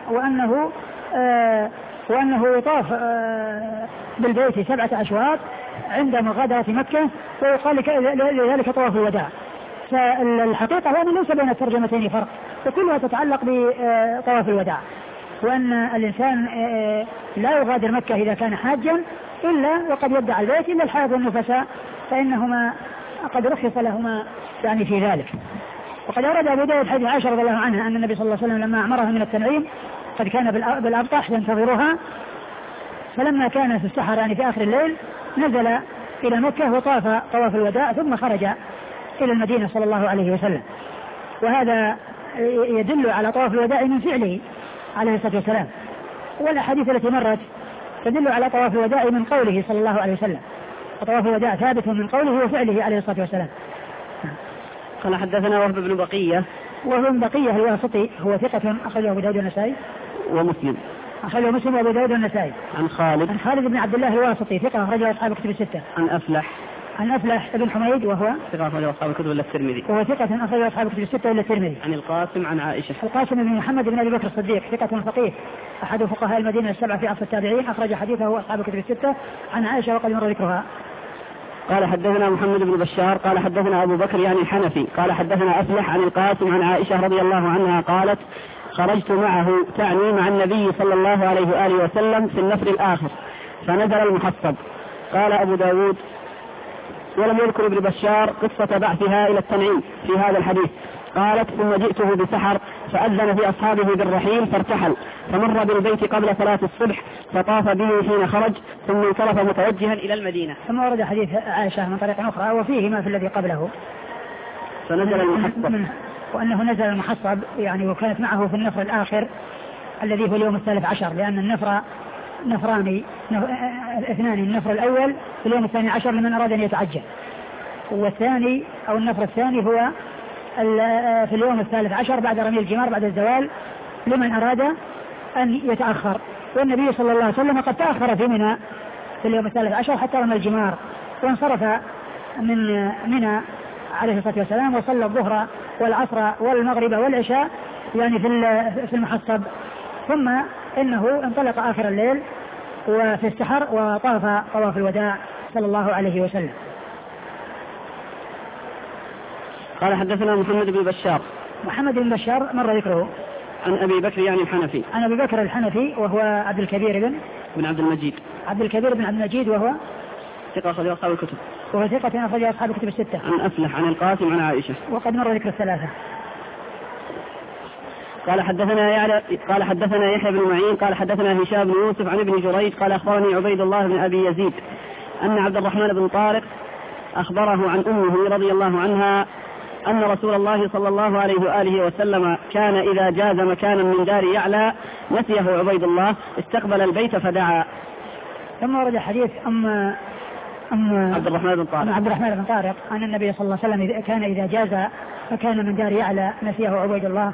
وأنه يطاف بالبيت 7 أشواط عند مغادرة مكة، ويقال لذلك طواف الوداع. فالحقيقة هو ليس بين الترجمتين فرق، وكلها تتعلق بطواف الوداع، وأن الإنسان لا يغادر مكة إذا كان حاجا إلا وقد ودع البيت، إلا الحائض والنفساء فإنهما قد رخص لهما يعني في ذلك. وقد أورد أبو داود حديث عائشة رضي الله عنها أن النبي صلى الله عليه وسلم لما أمرها من التنعيم قد كان بالأبطح ينتظرها، فلما كان في السحر يعني في آخر الليل نزل إلى مكة وطاف طواف الوداع ثم خرج إلى المدينة صلى الله عليه وسلم. وهذا يدل على طواف الوداع من فعله عليه الصلاة والسلام، والأحاديث التي مرت تدل على طواف الوداع من قوله صلى الله عليه وسلم، وطواف الوداع ثابت من قوله وفعله عليه الصلاة والسلام. قال حدثنا وهب بن بقية. وهو بن بقية الواسطي هو ثقة أخرجه أبو داود والنسائي ومسلم. أخرجه مسلم وأبو داود والنسائي. عن خالد بن عبد الله الواسطي ثقة أخرجه أصحاب الكتب الستة. عن أفلح بن حميد وهو ثقة أخرجه أصحاب الكتب إلا الترمذي. وهو ثقة أخرجه أصحاب الكتب الستة إلا الترمذي. عن القاسم عن عائشة. القاسم بن محمد بن أبي بكر الصديق ثقة فقيه أحد فقهاء المدينة 7 في عصر التابعين، أخرج حديثه أصحاب الكتب الستة. عن عائشة وقد مر ذكرها. قال حدثنا محمد بن بشار قال حدثنا أبو بكر يعني الحنفي قال حدثنا أفلح عن القاسم عن عائشة رضي الله عنها قالت: خرجت معه تعني مع النبي صلى الله عليه وآله وسلم في النفر الآخر فنزل المحصب. قال أبو داود: ولم يذكر ابن بشار قصة بعثها إلى التنعيم في هذا الحديث، قالت ثم جئته بسحر فأذن في أصحابه بالرحيل فارتحل فمر بالبيت قبل صلاة الصبح فطاف به حين خرج ثم انصرف متوجها إلى المدينة. ثم ورد حديث عائشة من طريق أخرى وفيه ما في الذي قبله فنزل المحصب وأنه نزل المحصب يعني وكانت معه في النفر الآخر الذي هو اليوم 13 لأن النفر نفران اثنان النفر الأول في اليوم 12 لمن أراد أن يتعجل والثاني أو النفر الثاني هو في اليوم 13 بعد رمي الجمار بعد الزوال لمن أراد أن يتأخر. والنبي صلى الله عليه وسلم قد تأخر في منى في اليوم 13 حتى رمى الجمار وانصرف من منى عليه الصلاة والسلام وصلى الظهر والعصر والمغرب والعشاء يعني في المحصب ثم إنه انطلق آخر الليل وفي السحر وطاف طواف الوداع صلى الله عليه وسلم. قال حدثنا محمد بن بشار. محمد بن بشار مر ذكره. عن أبي بكر يعني الحنفي. عن أبي بكر الحنفي وهو عبد الكبير بن عبد المجيد. عبد الكبير بن عبد المجيد وهو ثقة أخرج أصحاب الكتب. وهو ثقة أخرج أصحاب الكتب الستة. عن أفلح عن القاسم عن عائشة. وقد مر ذكر الثلاثة. قال حدثنا يحيى بن معين قال حدثنا هشام بن يوسف عن ابن جريج قال أخبرني عبيد الله بن أبي يزيد أن عبد الرحمن بن طارق أخبره عن أمه رضي الله عنها أن رسول الله صلى الله عليه وآله وسلم كان إذا جاز مكانا من دار يعلى نسيه عبيد الله استقبل البيت فدعا. ثم ورد حديث عبد الرحمن بن طارق أن النبي صلى الله عليه وسلم كان إذا جاز مكانا من دار يعلى نسيه عبيد الله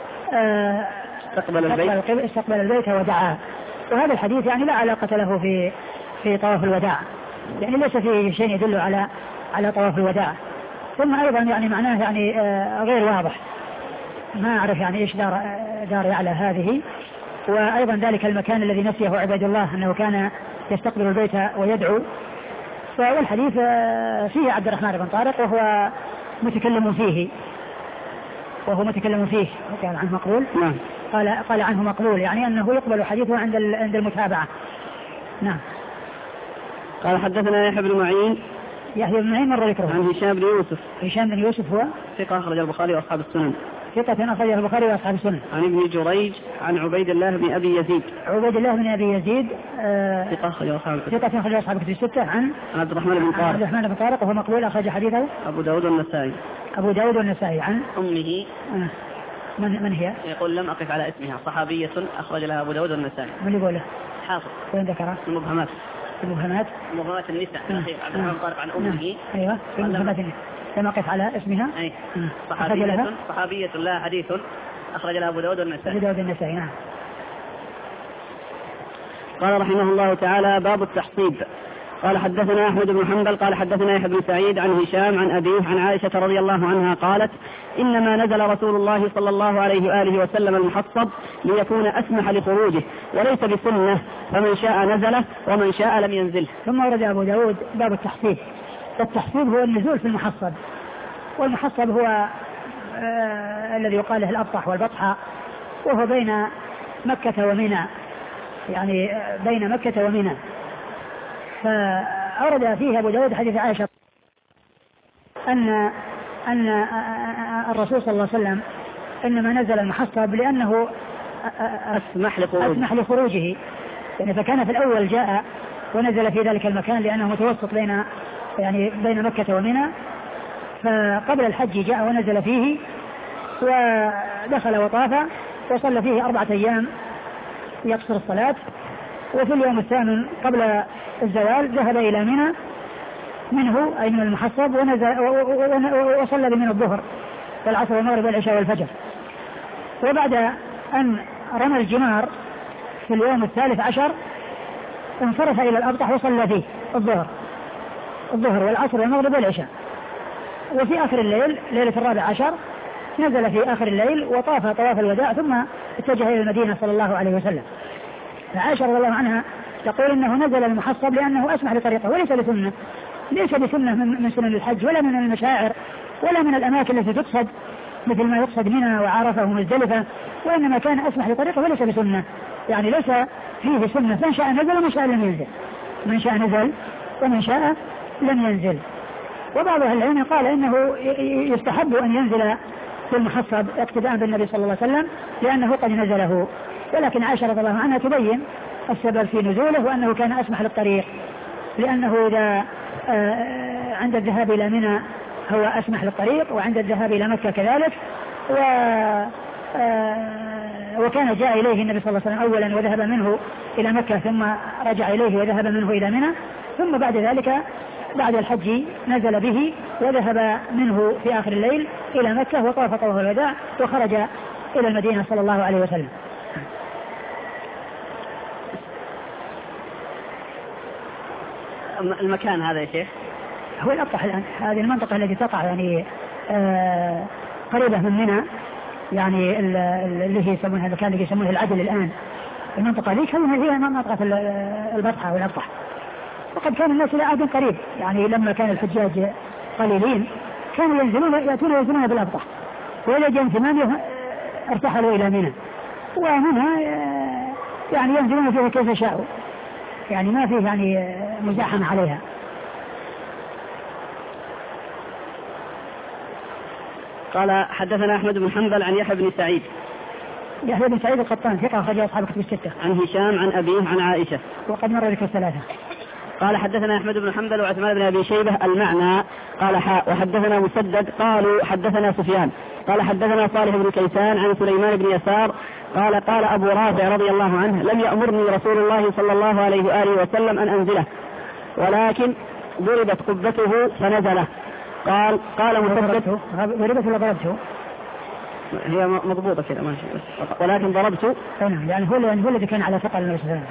استقبل البيت ودعا. وهذا الحديث يعني لا علاقة له في طواف الوداع يعني ليس فيه شيء يدل على طواف الوداع. ثم أيضا يعني معناه يعني غير واضح ما أعرف يعني إيش دار يعلى هذه. وأيضا ذلك المكان الذي نسيه عبيد الله أنه كان يستقبل البيت ويدعو. والحديث فيه عبد الرحمن بن طارق وهو متكلم فيه قال عنه مقبول. نعم. قال عنه مقبول يعني أنه يقبل حديثه عند المتابعة. نعم. قال حدثنا يحيى بن معين مر ذكره. عن هشام بن يوسف هو ثقة أخرج البخاري وأصحاب السنن. ثقة أخرج البخاري وأصحاب السنن. عن ابن جريج عن عبيد الله بن أبي يزيد ثقة أخرج أصحاب الكتب الستة. عن عبد الرحمن بن طارق وهو مقبول أخرج حديثه أبو داود والنسائي. عن أمه من هي؟ يقول لم أقف على اسمها صحابية أخرج لها أبو داود والنسائي. من يقوله؟ حافظ. وين ذكره؟ المبهمات النساء الأخير عبد الرحمن طارق عن أمه. أيوة في المبهمات لم أقف على اسمها. أي صحابية لها حديث أخرج لها أبو داود والنسائي. نعم. قال رحمه الله تعالى باب التحصيب. قال حدثنا أحمد بن حنبل قال حدثنا يحيى بن سعيد عن هشام عن أبيه عن عائشة رضي الله عنها قالت إنما نزل رسول الله صلى الله عليه وآله وسلم المحصب ليكون أسمح لخروجه وليس بسنة فمن شاء نزله ومن شاء لم ينزله. ثم ورد أبو داود باب التحصيب. التحصيب هو النزول في المحصب والمحصب هو الذي يقال له الأبطح والبطحة وهو بين مكة ومنى يعني بين مكة ومنى. فأورد فيه أبو داود حديث عائشة أن الرسول صلى الله عليه وسلم إنما نزل المحصب لأنه أسمح لخروجه يعني فكان في الأول جاء ونزل في ذلك المكان لأنه متوسط بين مكة ومنى. فقبل الحج جاء ونزل فيه ودخل وطاف وصلى فيه 4 أيام يقصر الصلاة. وفي اليوم الثامن قبل الزوال ذهب إلى منى منه أي من المحصب وصلى بمنى الظهر والعصر والمغرب والعشاء والفجر. وبعد أن رمى الجمار في اليوم 13 انصرف إلى الأبطح وصلى فيه الظهر والعصر والمغرب والعشاء. وفي آخر الليل ليلة 14 نزل في آخر الليل وطاف طواف الوداع ثم اتجه إلى المدينة صلى الله عليه وسلم. عائشة رضي الله عنها تقول إنه نزل المحصب لأنه أسمح لطريقه وليس بسنة من سنن الحج ولا من المشاعر ولا من الأماكن التي تقصد مثل ما يقصد منها وعرفة ومزدلفة وإنما كان أسمح لطريقه وليس بسنة يعني ليس فيه سنة من شاء نزل ومن شاء لم ينزل ومن شاء لم ينزل. وبعض أهل العلم قال إنه يستحب أن ينزل في المحصب اقتداء بالنبي صلى الله عليه وسلم لأنه قد نزله. ولكن عائشة رضي الله عنها تبين السبب في نزوله وأنه كان أسمح للطريق، لأنه إذا عند الذهاب إلى منى هو أسمح للطريق، وعند الذهاب إلى مكة كذلك. وكان جاء إليه النبي صلى الله عليه وسلم أولا وذهب منه إلى مكة، ثم رجع إليه وذهب منه إلى منى، ثم بعد ذلك بعد الحج نزل به وذهب منه في آخر الليل إلى مكة وطاف طواف الوداع وخرج إلى المدينة صلى الله عليه وسلم. المكان هذا يا شيخ هو الأبطح الآن، هذه المنطقة التي تقع يعني قريبة من منى، يعني اللي هي يسمونها المكان اللي يسمونه العدل الآن، المنطقة ذيك هي منطقة البطحة والأبطح. وقد كان الناس إلى عهد قريب، يعني لما كان الحجاج قليلين كانوا ينزلون بالأبطح، وإذا جاء انتمام ارتحلوا إلى منى، ومنها يعني ينزلون فيها كيف شاءوا، يعني ما فيه يعني مزاحمة عليها. قال حدثنا أحمد بن حنبل عن يحيى بن سعيد. يحيى بن سعيد القطان ثقة أخرج أصحاب الكتب الستة. عن هشام عن أبيه عن عائشة وقد مر ذكر الثلاثة. قال حدثنا أحمد بن حنبل وعثمان بن أبي شيبة المعنى. قال وحدثنا مسدد قالوا حدثنا سفيان قال حدثنا صالح بن كيسان عن سليمان بن يسار قال أبو رافع رضي الله عنه لم يأمرني رسول الله صلى الله عليه وآله وسلم أن أنزله، ولكن ضربت قبته فنزله. قال مسدد ضربت ولا ضربته؟ هي مضبوطة كذا ماشي، ولكن ضربته يعني هو الذي كان على ثقل النبي صلى الله عليه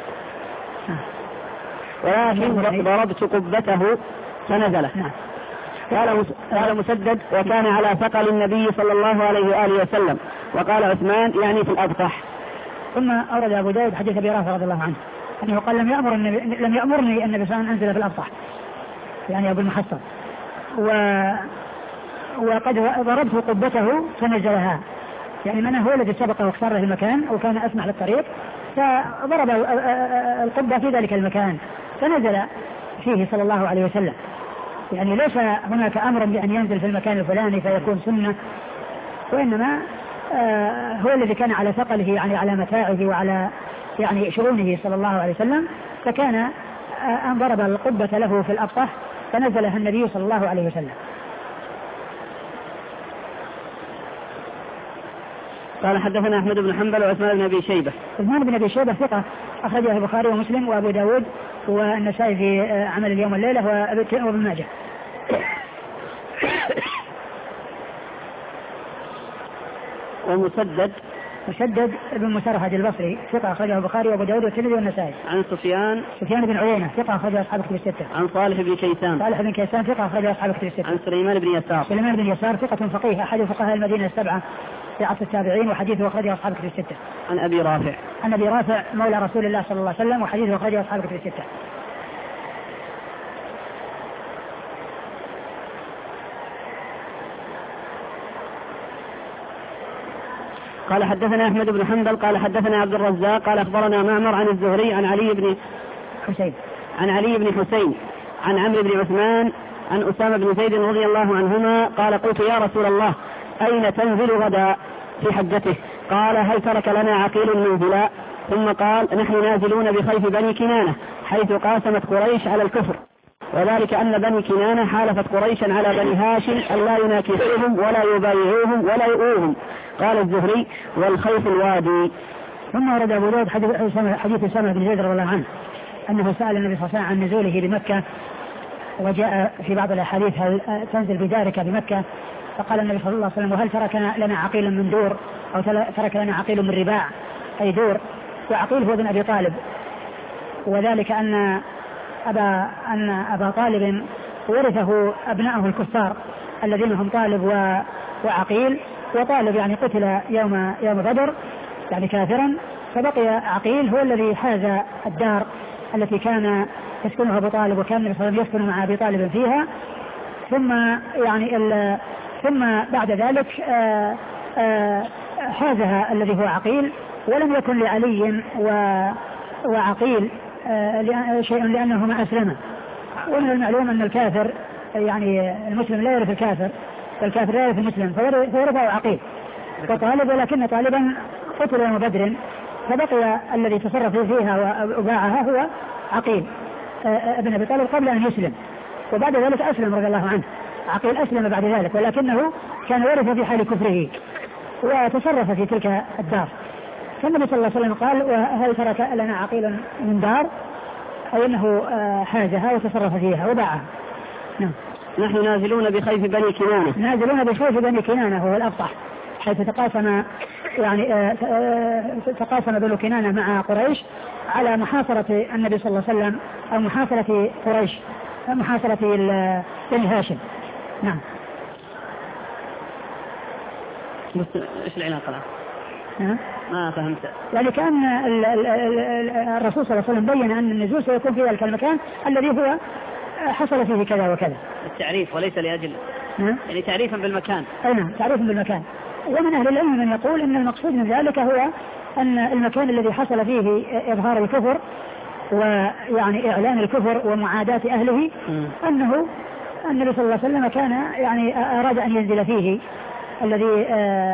وسلم، ولكن ضربت قبته فنزله. قال مسدد وكان على ثقل النبي صلى الله عليه وآله وسلم. وقال عثمان يعني في الأبطح. ثم أورد أبو داود حديث أبي رافع رضي الله عنه أنه قال لم يأمرني النبي صلى الله عليه وسلم أن أنزل في الأبطح، يعني أبو المحصب، وقد ضربت قبته فنزلها، يعني من هو الذي سبقه واختار له المكان وكان أسمح للطريق، فضرب القبة في ذلك المكان فنزل فيه صلى الله عليه وسلم. يعني ليس هناك أمر بأن ينزل في المكان الفلاني فيكون سنة، وإنما هو الذي كان على ثقله، يعني على متاعه وعلى يعني شؤونه صلى الله عليه وسلم، فكان أن ضرب القبة له في الأبطح فنزلها النبي صلى الله عليه وسلم. قال حدثنا أحمد بن حنبل وعثمان بن أبي شيبة. عثمان بن أبي شيبة ثقة أخرجه البخاري ومسلم وأبو داود والنسائي في عمل اليوم والليلة وابن ماجه. ومسدد بن مسرهد البصري ثقة أخرجه البخاري وأبو داود والترمذي والنسائي. عن سفيان بن عيينة ثقة أخرجه أصحاب الكتب الستة. عن صالح بن كيسان ثقة أخرجه أصحاب الكتب الستة. عن سليمان بن يسار ثقة فقيه أحد فقهاء المدينة السبعة في عصر التابعين، وحديثه أخرجه أصحاب الكتب الستة. عن أبي رافع مولى رسول الله صلى الله عليه وسلم، وحديثه أخرجه أصحاب الكتب الستة. قال حدثنا أحمد بن حنبل قال حدثنا عبد الرزاق قال أخبرنا معمر عن الزهري عن علي بن حسين عن عمرو بن عثمان عن أسامة بن زيد رضي الله عنهما قال قلت يا رسول الله أين تنزل غدا في حجته؟ قال هل ترك لنا عقيل منزلا؟ ثم قال نحن نازلون بخيف بني كنانة حيث قاسمت قريش على الكفر، وذلك أن بني كنانة حالفت قريشا على بني هاشم ألا يناكحوهم ولا يبايعوهم ولا يؤوهم. قال الزهري والخيف الوادي. ثم ورد أبو داود حديث أسامة بن زيد رضي الله عنه أنه سأل النبي صلى الله عليه وسلم عن نزوله بمكة، وجاء في بعض الأحاديث هل تنزل بدارك بمكة؟ فقال النبي صلى الله عليه وسلم وهل ترك لنا عقيل من دور أو ترك لنا عقيل من رباع أي دور؟ وعقيل هو ابن أبي طالب، وذلك أن أبا طالب ورثه أبناءه الكفار الذين هم طالب وعقيل، وطالب يعني قتل يوم بدر يعني كافرا، فبقي عقيل هو الذي حاز الدار التي كان يسكنها أبو طالب، وكان النبي صلى الله عليه وسلم يسكن مع أبي طالب فيها. ثم بعد ذلك حازها الذي هو عقيل، ولم يكن لعلي وعقيل شيء لأنهما أسلما. ومن المعلوم أن الكافر يعني المسلم لا يرث الكافر، فالكافر لا يرث المسلم فورثه عقيل وطالب، ولكن طالبا قتل يوم بدر فبقي الذي تصرف فيها وباعها هو عقيل ابن أبي طالب قبل أن يسلم، وبعد ذلك أسلم رضي الله عنه. عقيل أسلم بعد ذلك ولكنه كان ورث في حال كفره وتصرف في تلك الدار. فالنبي صلى الله عليه وسلم قال: وهل ترك لنا عقيل من دار؟ أي أنه حازها وتصرف فيها وباعها. نعم. نحن نازلون بخيف بني كنانة. نازلون بخيف بني كنانة هو الأبطح، حيث تقاسم يعني تقاسم بنو كنانة مع قريش على محاصرة النبي صلى الله عليه وسلم أو محاصرة قريش، محاصرة بني هاشم. نعم. ايش العلاقة؟ نعم. ما فهمت. يعني كان الرسول صلى الله عليه وسلم بين أن النزول سيكون في ذلك المكان الذي هو حصل فيه كذا وكذا. التعريف وليس لأجل يعني تعريفا بالمكان. نعم، تعريفا بالمكان. ومن أهل العلم من يقول أن المقصود من ذلك هو أن المكان الذي حصل فيه إظهار الكفر ويعني إعلان الكفر ومعاداة أهله أنه النبي صلى الله عليه وسلم كان يعني أراد أن ينزل فيه الذي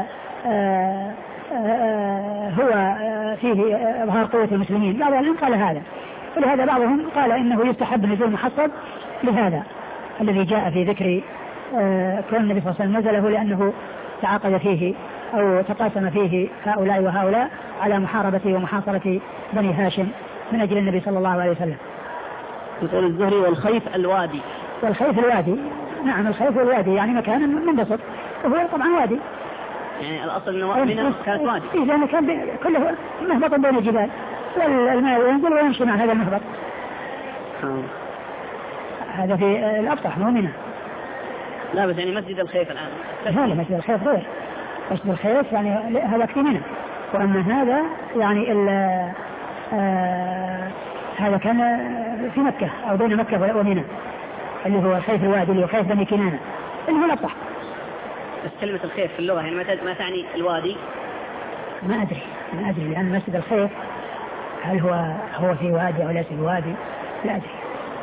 هو فيه إظهار قوة المسلمين. بعض العلم قال هذا، ولهذا بعضهم قال إنه يستحب نزول محصب لهذا الذي جاء في ذكر كون النبي صلى الله عليه وسلم نزله لأنه تعاقد فيه أو تقاسم فيه هؤلاء وهؤلاء على محاربة ومحاصرة بني هاشم من أجل النبي صلى الله عليه وسلم. يقول الزهري: والخيف الوادي. والخيف الوادي. نعم، الخيف الوادي يعني مكان منبسط وهو طبعا وادي، يعني الأصل أنه كانت وادي. إيه، لأنه كان كله مهبط بين الجبال والماء ينزل ويمشي مع هذا المهبط. هذا في الأبطح مو منه. لا بس يعني مسجد الخيف الآن. لا، مسجد الخيف غير. مسجد الخيف يعني هذا في منه، وأما هذا يعني هذا كان في مكة أو بين مكة ومنى اللي هو خيف الوادي اللي هو خيف بني كنانة اللي هو الأبطح. بس كلمة الخيف في اللغة يعني ما تعني الوادي؟ ما أدري لأن مسجد الخيف هل هو في وادي أو ليس في وادي، لا أدري.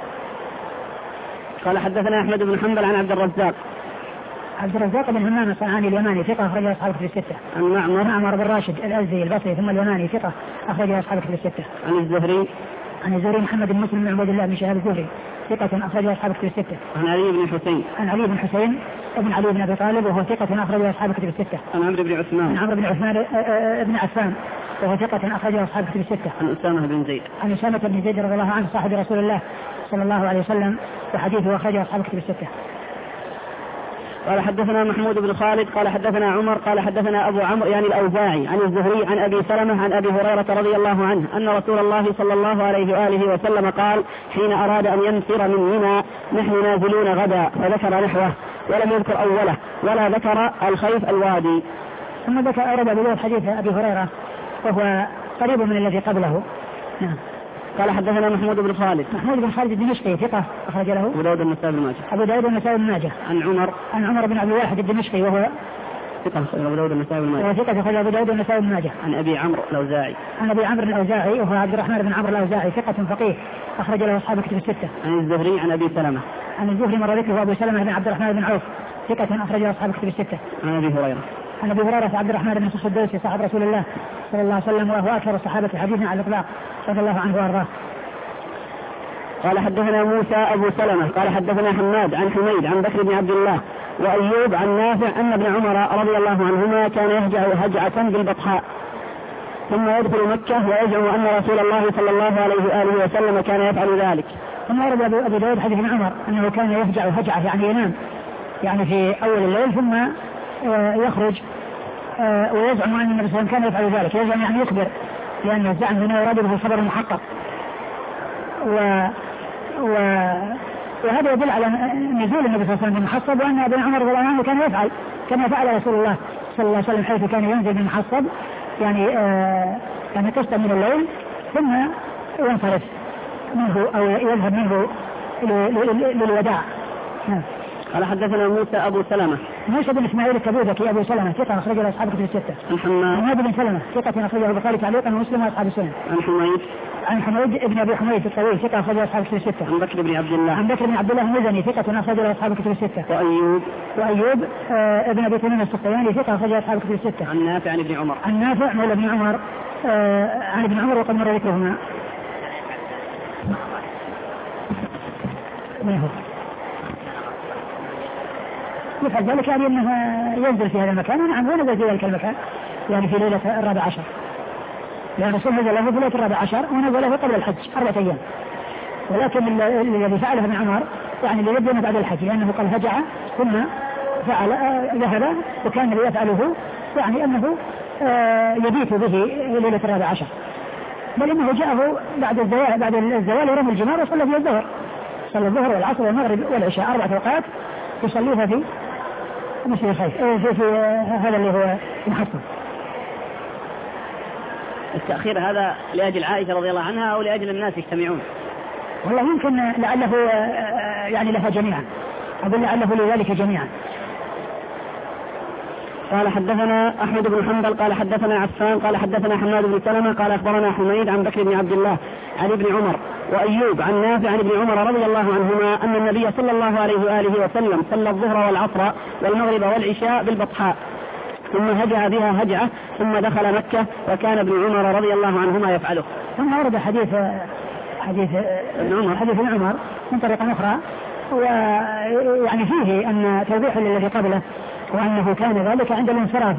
قال: حدثنا أحمد بن حنبل عن عبد الرزاق بن همام الصنعاني اليماني ثقة أخرج أصحاب كتب الستة. عن معمر بن راشد الأزدي البصري ثم اليماني ثقة أخرج أصحاب كتب الستة. عن الزهري محمد بن مسلم بن عبيد الله بن شهاب الزهري ثقة أخرج أصحاب كتب الستة. عن علي بن حسين ابن علي بن أبي طالب وهو ثقة أخرج أصحاب كتب الستة. عن عمرو بن عثمان ابن عفان وهو ثقة أخرج أصحاب كتب الستة. عن أسامة بن زيد رضي الله عنه صاحب رسول الله صلى الله عليه وسلم وحديثه أخرج أصحاب كتب الستة. قال: حدثنا محمود بن خالد قال حدثنا عمر قال حدثنا أبو عمرو يعني الأوزاعي عن الزهري عن أبي سلمة عن أبي هريرة رضي الله عنه أن رسول الله صلى الله عليه وآله وسلم قال حين أراد أن ينفر من منى: نحن نازلون غدا، فذكر نحوه ولم يذكر أوله ولا ذكر الخيف الوادي. ثم ذكر أورد أبو داود حديث أبي هريرة وهو قريب من الذي قبله. نعم. قال: حدثنا محمود بن خالد الدمشقي ثقة أخرج له أبو داود النسائي بن ماجه. عن عمر بن عبد الواحد الدمشقي وهو ثقة أبو داود النسائي بن ماجه. عن أبي عمرو الأوزاعي وهو عبد الرحمن بن عمرو الأوزاعي ثقة فقيه أخرج له أصحاب كتب الستة. عن الزهري عن أبي سلمة عن الزهري مر ذكره أبو سلمة بن عبد الرحمن بن عوف ثقة أخرج له أصحاب كتب الستة. عن أبي هريرة عبد الرحمن بن الدوسي صاحب رسول الله صلى الله عليه وسلم وهو أكثر الصحابة حديثا على الإطلاق رضي الله عنه وأرضاه. قال: حدثنا موسى أبو سلمة قال حدثنا حماد عن حميد عن بكر بن عبد الله وأيوب عن نافع أن ابن عمر رضي الله عنهما كان يهجع هجعة بالبطحاء ثم يدخل مكة ويزعم أن رسول الله صلى الله عليه وآله وسلم كان يفعل ذلك. ثم ورد أبو داود حديث ابن عمر أنه كان يهجع هجعة يعني ينام يعني في أول الليل ثم يخرج ويزعم أن النبي صلى الله عليه وسلم كان يفعل ذلك، يزعم يعني يخبر، لأن الزعم هنا يراد به الخبر المحقق. وهذا يدل على نزول النبي صلى الله عليه وسلم بالمحصب، وأن ابن عمر رضي الله عنه كان يفعل كما فعل رسول الله صلى الله عليه وسلم حيث كان ينزل بالمحصب يعني قسطا من الليل ثم ينصرف منه أو يذهب منه للوداع. قال: حدثنا موسى أبو سلمة موسى بن إسماعيل التبوذكي أبو سلمة ثقة أخرج له أصحاب كتب الستة. عن بن سلمة ثقة أخرجه البخاري تعليقا ومسلم وأصحاب السنن. عن حميد بن أبي حميد الطويل ثقة أخرج له أصحاب كتب الستة. عن بكر بن عبد الله المزني ثقة أخرج له أصحاب كتب الستة. وأيوب ابن أبي تميم السختياني ثقة أخرج له أصحاب كتب الستة. عن نافع عن ابن عمر. عن نافع مولى ابن عمر عن ابن عمر وقد مر ذكرهما. يفعل ذلك يعني أنه ينزل في هذا المكان. ونعم ونزل في ذلك المكان يعني في ليلة 14، لأن الرسول نزل له في ليلة 14 ونزل له قبل الحج 4 أيام. ولكن الذي فعله ابن عمر يعني ليبدأ بعد الحج، لأنه قد هجع ثم فعل ذهب، وكان الذي يفعله يعني أنه يبيت به ليلة 14، بل إنه جاءه بعد الزوال رمى الجمار وصلى فيها الظهر، صلى الظهر والعصر والمغرب والعشاء 4 أوقات يصليها في مسجد الخيف في هذا اللي هو محصن. التأخير هذا لأجل عائشة رضي الله عنها أو لأجل الناس يجتمعون؟ والله يمكن لعله يعني لها جميعا، أقول لعله لذلك جميعا. قال حدثنا أحمد بن حنبل قال حدثنا عفان قال حدثنا حماد بن سلمة قال أخبرنا حميد عن بكر بن عبد الله عن ابن عمر وأيوب عن نافع عن ابن عمر رضي الله عنهما أن النبي صلى الله عليه وآله وسلم صلى الظهر والعصر والمغرب والعشاء بالبطحاء ثم هجع بها هجعة ثم دخل مكة، وكان ابن عمر رضي الله عنهما يفعله. ثم ورد حديث ابن عمر من طريقة أخرى، ويعني فيه أن توضيح الذي قبله، وأنه كان ذلك عند الانصراف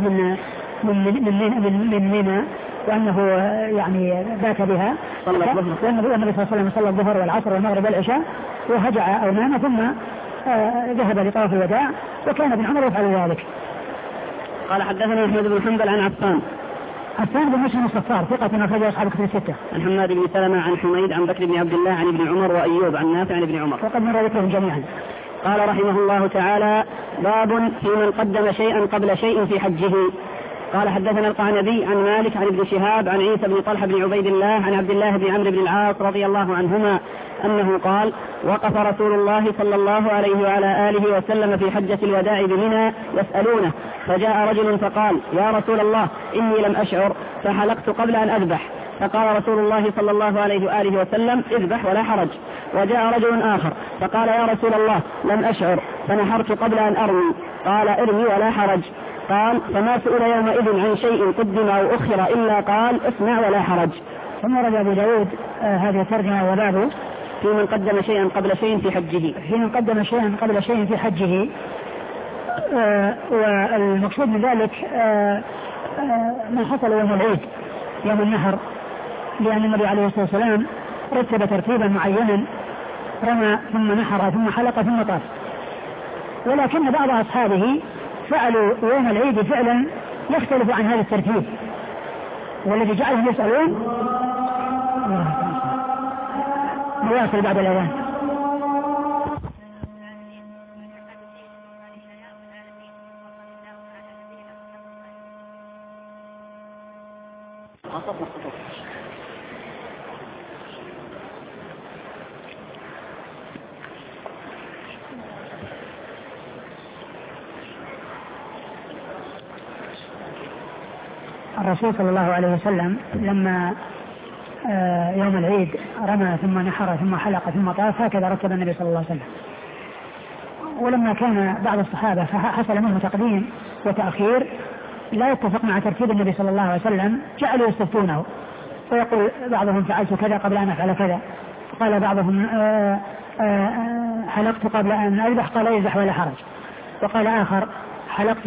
من منى، وأنه يعني بات بها، والنبي صلى الله عليه وسلم صلى الظهر والعصر والمغرب والعشاء وهجع أو نام ثم ذهب لطواف الوداع، وكان ابن عمر يفعل ذلك. قال حدثنا أحمد بن حنبل عن عفان بن مسلم الصفار ثقة أخرج أصحاب كتب الستة. عن حماد بن سلمة عن حميد عن بكر بن عبد الله عن ابن عمر وأيوب عن نافع عن ابن عمر وقد مر ذكرهم جميعا. قال رحمه الله تعالى: باب في من قدم شيئا قبل شيء في حجه. قال حدثنا القعنبي عن مالك عن ابن شهاب عن عيسى بن طلحة بن عبيد الله عن عبد الله بن عمرو بن العاص رضي الله عنهما أنه قال: وقف رسول الله صلى الله عليه وعلى آله وسلم في حجة الوداع بمنى يسألونه، فجاء رجل فقال: يا رسول الله إني لم أشعر فحلقت قبل أن أذبح، فقال رسول الله صلى الله عليه وآله وسلم: اذبح ولا حرج. وجاء رجل آخر فقال: يا رسول الله لم أشعر فنحرت قبل أن أرمي، قال: ارمي ولا حرج. قال: فما سئل يومئذ عن شيء قدم أو أخر إلا قال: اصنع ولا حرج. ثم رد أبو داود هذه الترجمة وبابه في من قدم شيئا قبل شيء في حجه. في من قدم شيئا قبل شيء في حجه. والمقصود من ذلك ما حصل يوم العيد يوم النحر، لأن النبي عليه الصلاة والسلام رتب ترتيبا معينا، رمى ثم نحر ثم حلق ثم طاف، ولكن بعض أصحابه فعلوا يوم العيد فعلا يختلف عن هذا الترتيب، والذي جعلهم يسألون نواصل بعد الأذان. الرسول صلى الله عليه وسلم لما يوم العيد رمى ثم نحر ثم حلق ثم طاف، هكذا رتب النبي صلى الله عليه وسلم. ولما كان بعض الصحابة فحصل منه تقديم وتأخير لا يتفق مع ترتيب النبي صلى الله عليه وسلم، جعلوا يستفتونه، ويقول بعضهم فعلت كذا قبل أن أفعل كذا، قال بعضهم حلقت قبل أن أذبح، قال يذبح ولا حرج، وقال آخر حلقت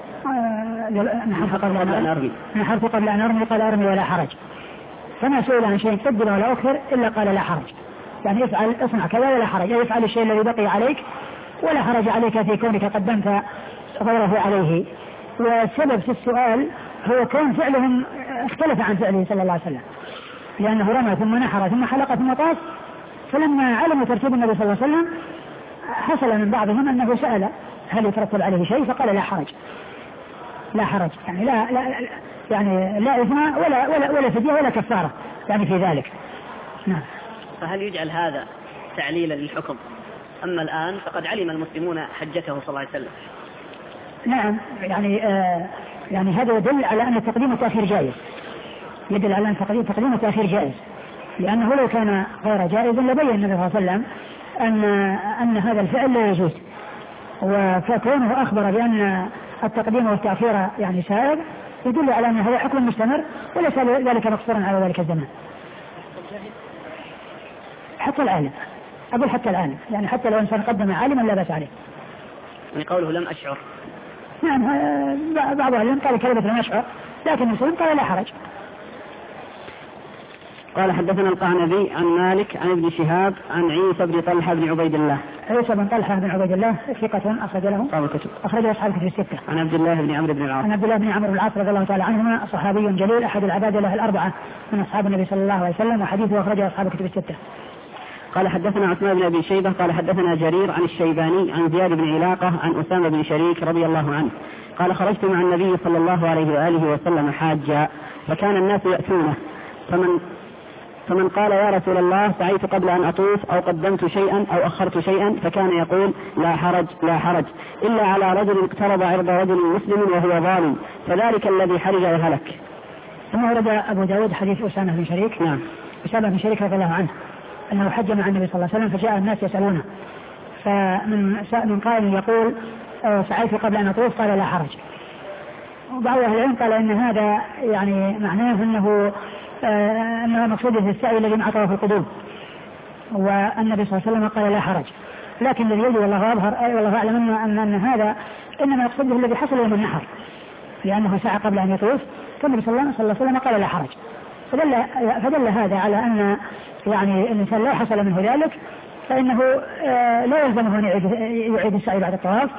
نحرت قبل أن أرمي، قال أرمي ولا حرج. فما سئل عن شيء قدم ولا أخر إلا قال لا حرج، يعني اصنع كذا ولا حرج، يعني افعل الشيء الذي بقي عليك ولا حرج عليك في كونك قدمت غيره عليه. والسبب في السؤال هو كون فعلهم اختلف عن فعله صلى الله عليه وسلم، لأنه رمى ثم نحر ثم حلق ثم طاف، فلما علموا ترتيب النبي صلى الله عليه وسلم حصل من بعضهم أنه سأل هل يترتب عليه شيء، فقال لا حرج، لا حرج، يعني لا إثم ولا فدية ولا كفارة يعني في ذلك. نعم. فهل يجعل هذا تعليلا للحكم؟ أما الآن فقد علم المسلمون حجته صلى الله عليه وسلم. نعم يعني هذا يدل على أن التقديم والتأخير جائز، يدل على أن التقديم والتأخير جائز، لأنه لو كان غير جائز لبين النبي صلى الله عليه وسلم أن هذا الفعل لا يجوز، فكونه أخبر بأن التقديم والتأخير يعني سائر يدل على أن هذا حكم مستمر وليس ذلك مقصورا على ذلك الزمان. حتى الآن أقول حتى الآن يعني حتى لو إنسان قدم عالما لا بأس عليه. يعني قوله لم أشعر، نعم بعض العلم قال كلمة لم أشعر، لكن المسلم قال لا حرج. قال حدثنا القعنبي عن مالك عن ابن شهاب عن عيسى بن طلحة بن عبيد الله. عيسى بن طلحة بن عبيد الله ثقة أخرج له أصحاب الكتب الستة. عن عبد الله بن عمرو بن العاص. عن عبد الله بن عمرو بن العاص رضي الله تعالى عنهما صحابي جليل أحد العبادلة الأربعة من أصحاب النبي صلى الله عليه وسلم، وحديثه أخرجه أصحاب الكتب الستة. قال حدثنا عثمان بن أبي شيبة قال حدثنا جرير عن الشيباني عن زياد بن علاقة عن أسامة بن شريك رضي الله عنه قال خرجت مع النبي صلى الله عليه وآله وسلم حاجا، فكان الناس يأتونه، فمن قال يا رسول الله سعيت قبل أن أطوف أو قدمت شيئا أو أخرت شيئا، فكان يقول لا حرج لا حرج إلا على رجل اقترب عرض رجل مسلم وهو ظالم، فذلك الذي حرج وهلك. ثم ورد أبو داود حديث أسامة بن شريك. نعم. أسامة بن شريك رضي الله عنه أنه حج مع النبي صلى الله عليه وسلم، فجاء الناس يسألونه، فمن قائل يقول سعيت قبل أن أطوف قال لا حرج. وبعض أهل العلم قال إن هذا يعني معناه أنه مقصود في السعي الذي مع طواف القدوم، والنبي صلى الله عليه وسلم قال لا حرج، لكن الذي يجب والله أظهر والله أعلم أن هذا إنما يقصده الذي حصل يوم النحر، لأنه سعى قبل أن يطوف، فالنبي صلى الله عليه وسلم قال لا حرج، فدل هذا على أن يعني الإنسان لا حصل منه ذلك فإنه لا يلزمه أن يعيد السعي بعد الطواف،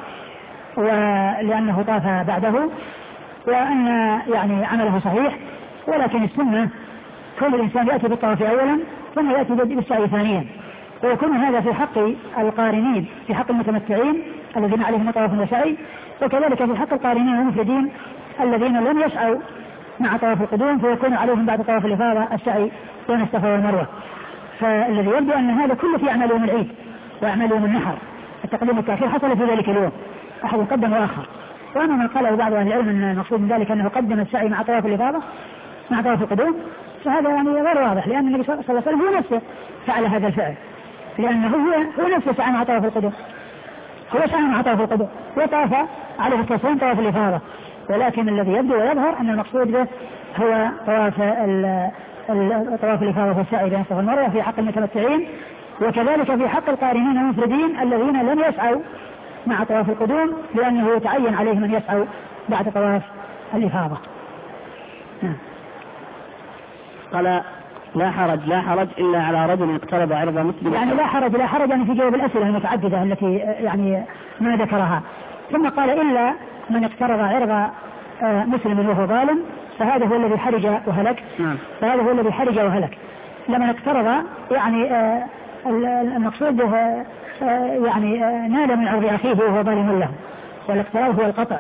ولأنه طاف بعده، وأن يعني عمله صحيح، ولكن السنة كل الإنسان يأتي بالطواف أولا ثم يأتي بالسعي ثانيا، ويكون هذا في حق القارنين في حق المتمتعين الذين عليهم طواف وسعي، وكذلك في حق القارنين المفردين الذين لم يسعوا مع طواف القدوم، فيكون عليهم بعد طواف الإفاضة السعي بين الصفا والمروة. فالذي يبدو أن هذا كله في أعمال يوم العيد وأعمال يوم النحر، التقديم والتأخير حصل في ذلك اليوم، أحد قدم وآخر. وأما من قال بعض أهل العلم أن المقصود من ذلك أنه قدم السعي مع طواف الإفاضة مع طواف القدوم، فهذا يعني غير واضح، لأن النبي صلى الله عليه وسلم هو نفسه فعل هذا الفعل، لأنه هو نفسه سعى مع طواف القدوم، هو سعى مع طواف القدوم وطاف عليه التصوير طواف الإفاضة، ولكن الذي يبدو ويظهر أن المقصود به هو طواف الإفاضة والسعي بين الصفا والمروة في حق المتمتعين، وكذلك في حق القارنين المفردين الذين لم يسعوا مع طواف القدوم، لأنه يتعين عليهم أن يسعوا بعد طواف الإفاضة. قال لا حرج إلا على رجل اقترب عرض مسلم. يعني لا حرج يعني في جواب الأسئلة المتعددة التي يعني ما ذكرها، ثم قال إلا من اقترب عرض مسلم وهو ظالم، فهذا هو الذي حرج وهلك. فهذا هو الذي حرج وهلك. لمن اقترب يعني المقصود به يعني نال من عرض أخيه وهو ظالم له، والاقتراب هو القطع،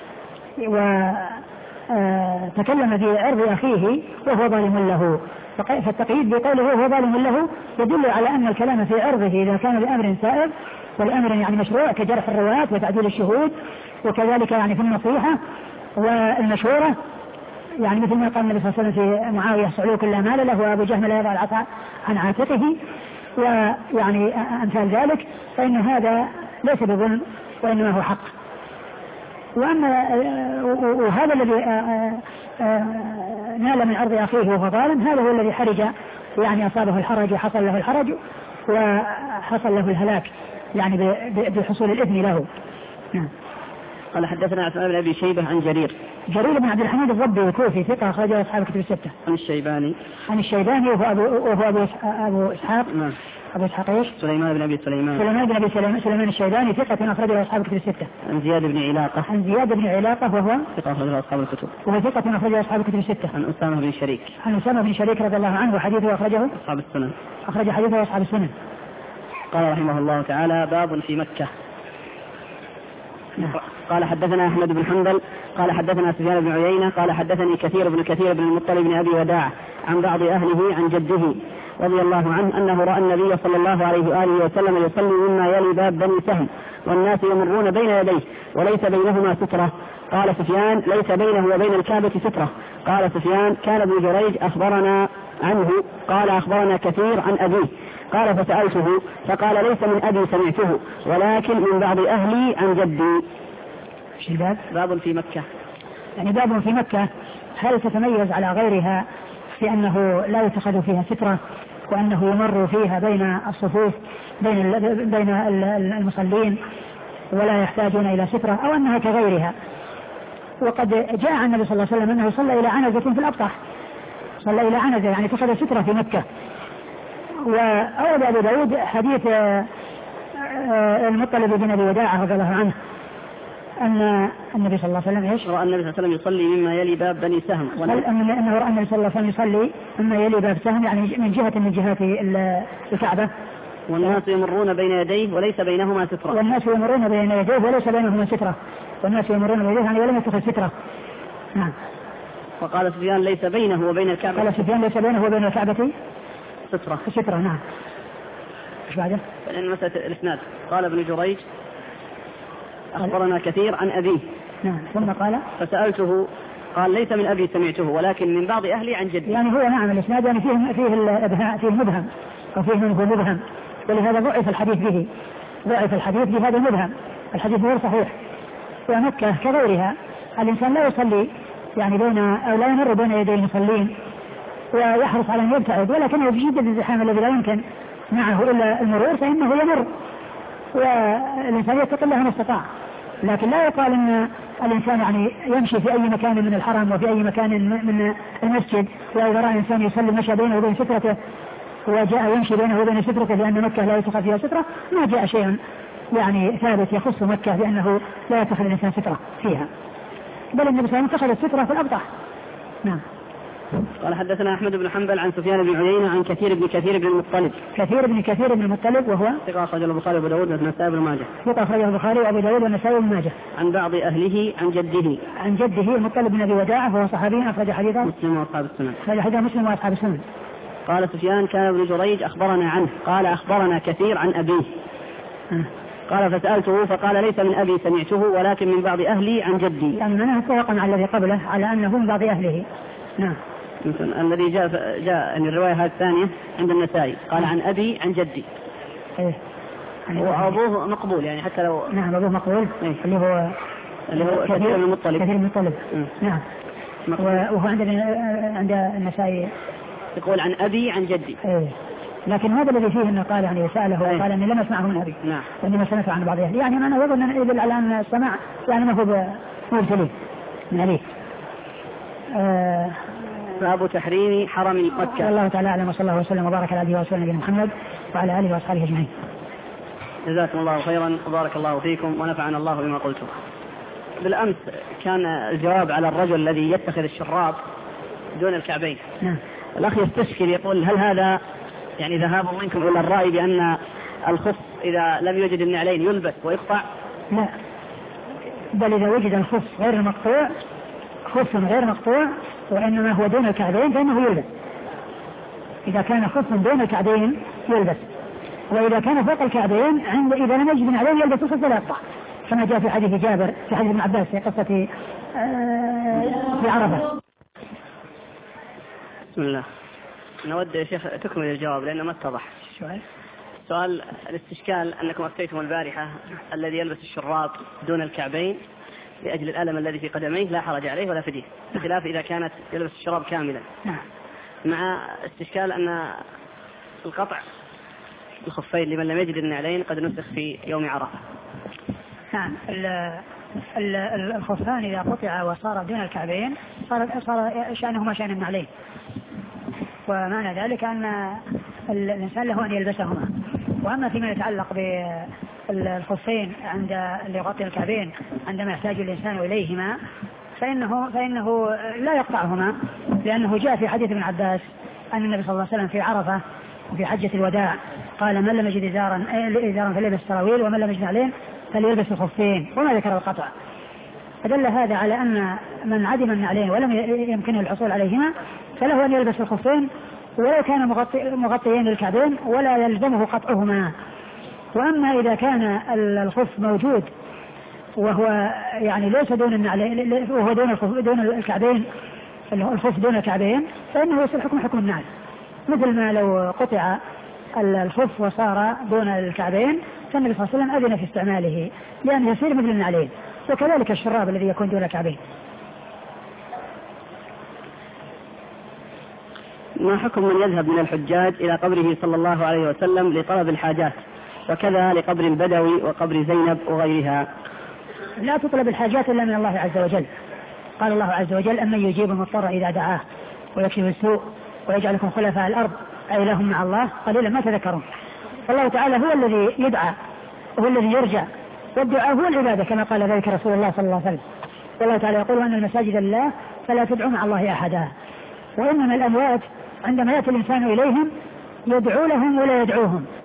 وتكلم في عرض أخيه وهو ظالم له، فالتقييد بقوله وهو ظالم له يدل على أن الكلام في عرضه إذا كان بأمر سائر، والأمر يعني مشروع كجرح الرواة وتعديل الشهود، وكذلك يعني في النصيحة والمشورة، يعني مثل ما قال النبي صلى الله عليه وسلم في معاوية صعلوه كل مال له وأبو جهم لا يضع العصا عن عاتقه، ويعني أمثال ذلك، فإن هذا ليس بظلم وإنما هو حق. وهذا الذي نال من عرض أخيه وهو ظالم هذا هو الذي حرج، يعني أصابه الحرج وحصل له الحرج وحصل له الهلاك يعني بحصول الإثم له. قال حدثنا عثمان بن أبي شيبة عن جرير بن عبد الحميد الضبي الكوفي ثقة أخرجه أصحاب الكتب الستة. عن الشيباني وهو أبو إسحاق. أبو إسحاق إيش؟ سليمان بن أبي سليمان الشيباني ثقة أخرجه أصحاب الكتب الستة. عن زياد بن علاقة وهو ثقة أخرجه أصحاب الكتب. وهو ثقة أخرجه أصحاب الكتب الستة. عن أسامة بن شريك رضي الله عنه وحديثه أخرجه أصحاب السنن. أخرج حديثه أصحاب السنن. قال رحمه الله تعالى باب في مكة. قال حدثنا أحمد بن حنبل قال حدثنا سفيان بن عيينة قال حدثني كثير بن المطلب بن أبي وداع عن بعض أهله عن جده رضي الله عنه أنه رأى النبي صلى الله عليه وآله وسلم يصلي مما يلي باب بني سهم والناس يمرون بين يديه وليس بينهما سترة. قال سفيان ليس بينه وبين الكعبة سترة. قال سفيان كان ابن جريج أخبرنا عنه قال أخبرنا كثير عن أبيه. قال فسألته فقال ليس من أبي سمعته ولكن من بعض أهلي عن جدي. باب في مكة، يعني باب في مكة هل تتميز على غيرها في أنه لا يتخذ فيها سترة وأنه يمر فيها بين الصفوف بين المصلين ولا يحتاجون إلى سترة، أو أنها كغيرها؟ وقد جاء عن النبي صلى الله عليه وسلم أنه صلى إلى عنزة في الأبطح، صلى إلى عنزة يعني اتخذ سترة في مكة. وأورد أبو داود حديث المطلب بن أبي وداعة رضي الله عنه أن النبي صلى الله عليه وسلم رأى النبي صلى الله عليه وسلم يصلي مما يلي باب بني سهم، أنه رأى النبي صلى الله عليه وسلم يصلي مما يلي باب سهم يعني من جهة الكعبة، والناس يمرون بين يديه وليس بينهما سترة. والناس يمرون بين يديه وليس بينهما سترة، والناس يمرون بين يديه يعني ولم يتخذ سترة. نعم. وقال سفيان ليس بينه وبين الكعبة، قال سفيان ليس بينه وبين الكعبة سترة. نعم. ايش بعده؟ لأن مسألة الإسناد قال ابن جريج أخبرنا كثير عن أبيه. نعم. ثم قال فسألته قال ليس من أبي سمعته ولكن من بعض أهلي عن جدي. يعني هو نعم الإسناد يعني فيه مبهم أو فيه منه مبهم، ولهذا ضعف الحديث بهذا المبهم. الحديث غير صحيح. ومكة كغيرها الإنسان لا يصلي يعني أو لا يمر بين يدي المصلين ويحرص على أن يبتعد، ولكنه في شدة الزحام الذي لا يمكن معه إلا المرور فإنه يمر، والإنسان يتقي الله ما استطاع. لكن لا يقال أن الإنسان يعني يمشي في أي مكان من الحرم وفي أي مكان من المسجد، وإذا رأى إنسان يصلي مشى بينه وبين سترته وجاء يمشي بينه وبين سترته لأن مكة لا يتخذ فيها سترة، ما جاء شيء يعني ثابت يخص مكة بأنه لا يتخذ الإنسان سترة فيها، بل النبي صلى الله عليه وسلم اتخذ السترة في الأبطح. نعم. قال حدثنا أحمد بن حنبل عن سفيان بن عيينة عن كثير بن المطلب. كثير بن المطلب وهو ثقة أخرجه البخاري وأبو داود والنسائي بن ماجه. ثقة أخرجه البخاري وأبو داود والنسائي بن ماجه. عن بعض أهله عن جده المطلب بن أبي وداعة وهو صحابي أخرج حديثه مسلم وأصحاب السنن. أخرج حديثه مسلم وأصحاب السنن. قال سفيان كان ابن جريج أخبرنا عنه قال أخبرنا كثير عن أبيه. قال فسألته فقال ليس من أبي سمعته ولكن من بعض أهلي عن جدي. يعني منها اتفق مع الذي قبله على أنه من بعض أهله. نعم. الذي جاء يعني الرواية هذه الثانية عند النسائي قال عن أبي عن جدي. إيه. وأبوه مقبول يعني حتى لو. نعم أبوه مقبول. إيه. اللي هو كثير من المطلب. نعم. وهو عند النسائي يقول عن أبي عن جدي. إيه. لكن هذا الذي فيه انه قال يعني سأله وقال اني لم اسمعه من ابي. نعم. وانما سمعت عن بعض اهلي، يعني انا يظن ان يدل على ان السماع يعني ما هو مرسلين من ابيه. باب تحريم حرم مكة. الله تعالى اعلم وصلى الله وسلم وبارك على عبده ورسوله نبينا محمد وعلى اله واصحابه اجمعين. جزاكم الله خيرا وبارك الله فيكم ونفعنا الله بما قلتم. بالامس كان الجواب على الرجل الذي يتخذ الشراب دون الكعبين. نعم. الاخ يستشكل يقول هل هذا يعني ذهاب منكم إلى الرأي بأن الخف إذا لم يوجد النعلين يلبس ويقطع؟ لا، بل إذا وجد الخف غير المقطوع خف غير مقطوع وإنما هو دون الكعبين فإنه يلبس. إذا كان خف دون الكعبين يلبس، وإذا كان فوق الكعبين إذا لم يجد النعلين يلبس الخف ولا يقطع، كما جاء في حديث جابر في حديث ابن عباس في قصة في عرفة. بسم الله. نود يا شيخ تكمل الجواب لأنه ما اتضح. سؤال الاستشكال أنكم أفتيتم البارحة الذي يلبس الشراب دون الكعبين لأجل الألم الذي في قدميه لا حرج عليه ولا فديه، بخلاف إذا كانت يلبس الشراب كاملا. مع استشكال أن القطع الخفين لمن لم يجد النعلين قد نسخ في يوم عرفة. نعم. الخفان إذا قطع وصار دون الكعبين صار شأنهما شأن النعلين، ومعنى ذلك أن الإنسان له أن يلبسهما. وأما فيما يتعلق بالخفين عند اللي يغطي الكعبين عندما يحتاج الإنسان إليهما فإنه لا يقطعهما، لأنه جاء في حديث ابن عباس أن النبي صلى الله عليه وسلم في عرفة وفي حجة الوداع قال من لم يجد إزارا فليلبس سراويل ومن لم يجد نعلين فليلبس الخفين، وما ذكر القطع. فدل هذا على أن من عدم النعلين ولم يمكنه الحصول عليهما فله أن يلبس الخفين ولو كان مغطيين للكعبين ولا يلزمه قطعهما. وأما إذا كان الخف موجود وهو يعني ليس دون النعلين، وهو دون الكعبين، الخف دون الكعبين، فإنه يصير حكم النعل، مثل ما لو قطع الخف وصار دون الكعبين فالنبي صلى الله عليه وسلم أذن في استعماله لأنه يصير مثل النعلين. وكذلك الشراب الذي يكون دون الكعبين. ما حكم من يذهب من الحجاج إلى قبره صلى الله عليه وسلم لطلب الحاجات، وكذا لقبر البدوي وقبر زينب وغيرها؟ لا تطلب الحاجات إلا من الله عز وجل. قال الله عز وجل: أمن يجيب المضطر إذا دعاه ويكشف السوء ويجعلكم خلفاء الأرض أإله مع الله قليلا ما تذكرون. فالله تعالى هو الذي يدعى وهو الذي يرجع، والدعاء هو العبادة كما قال ذلك رسول الله صلى الله عليه وسلم. والله تعالى يقول: أن المساجد لله فلا تدعوا مع الله أحدا. وإنما الأموات عندما يأتي الإنسان إليهم يدعو لهم ولا يدعوهم،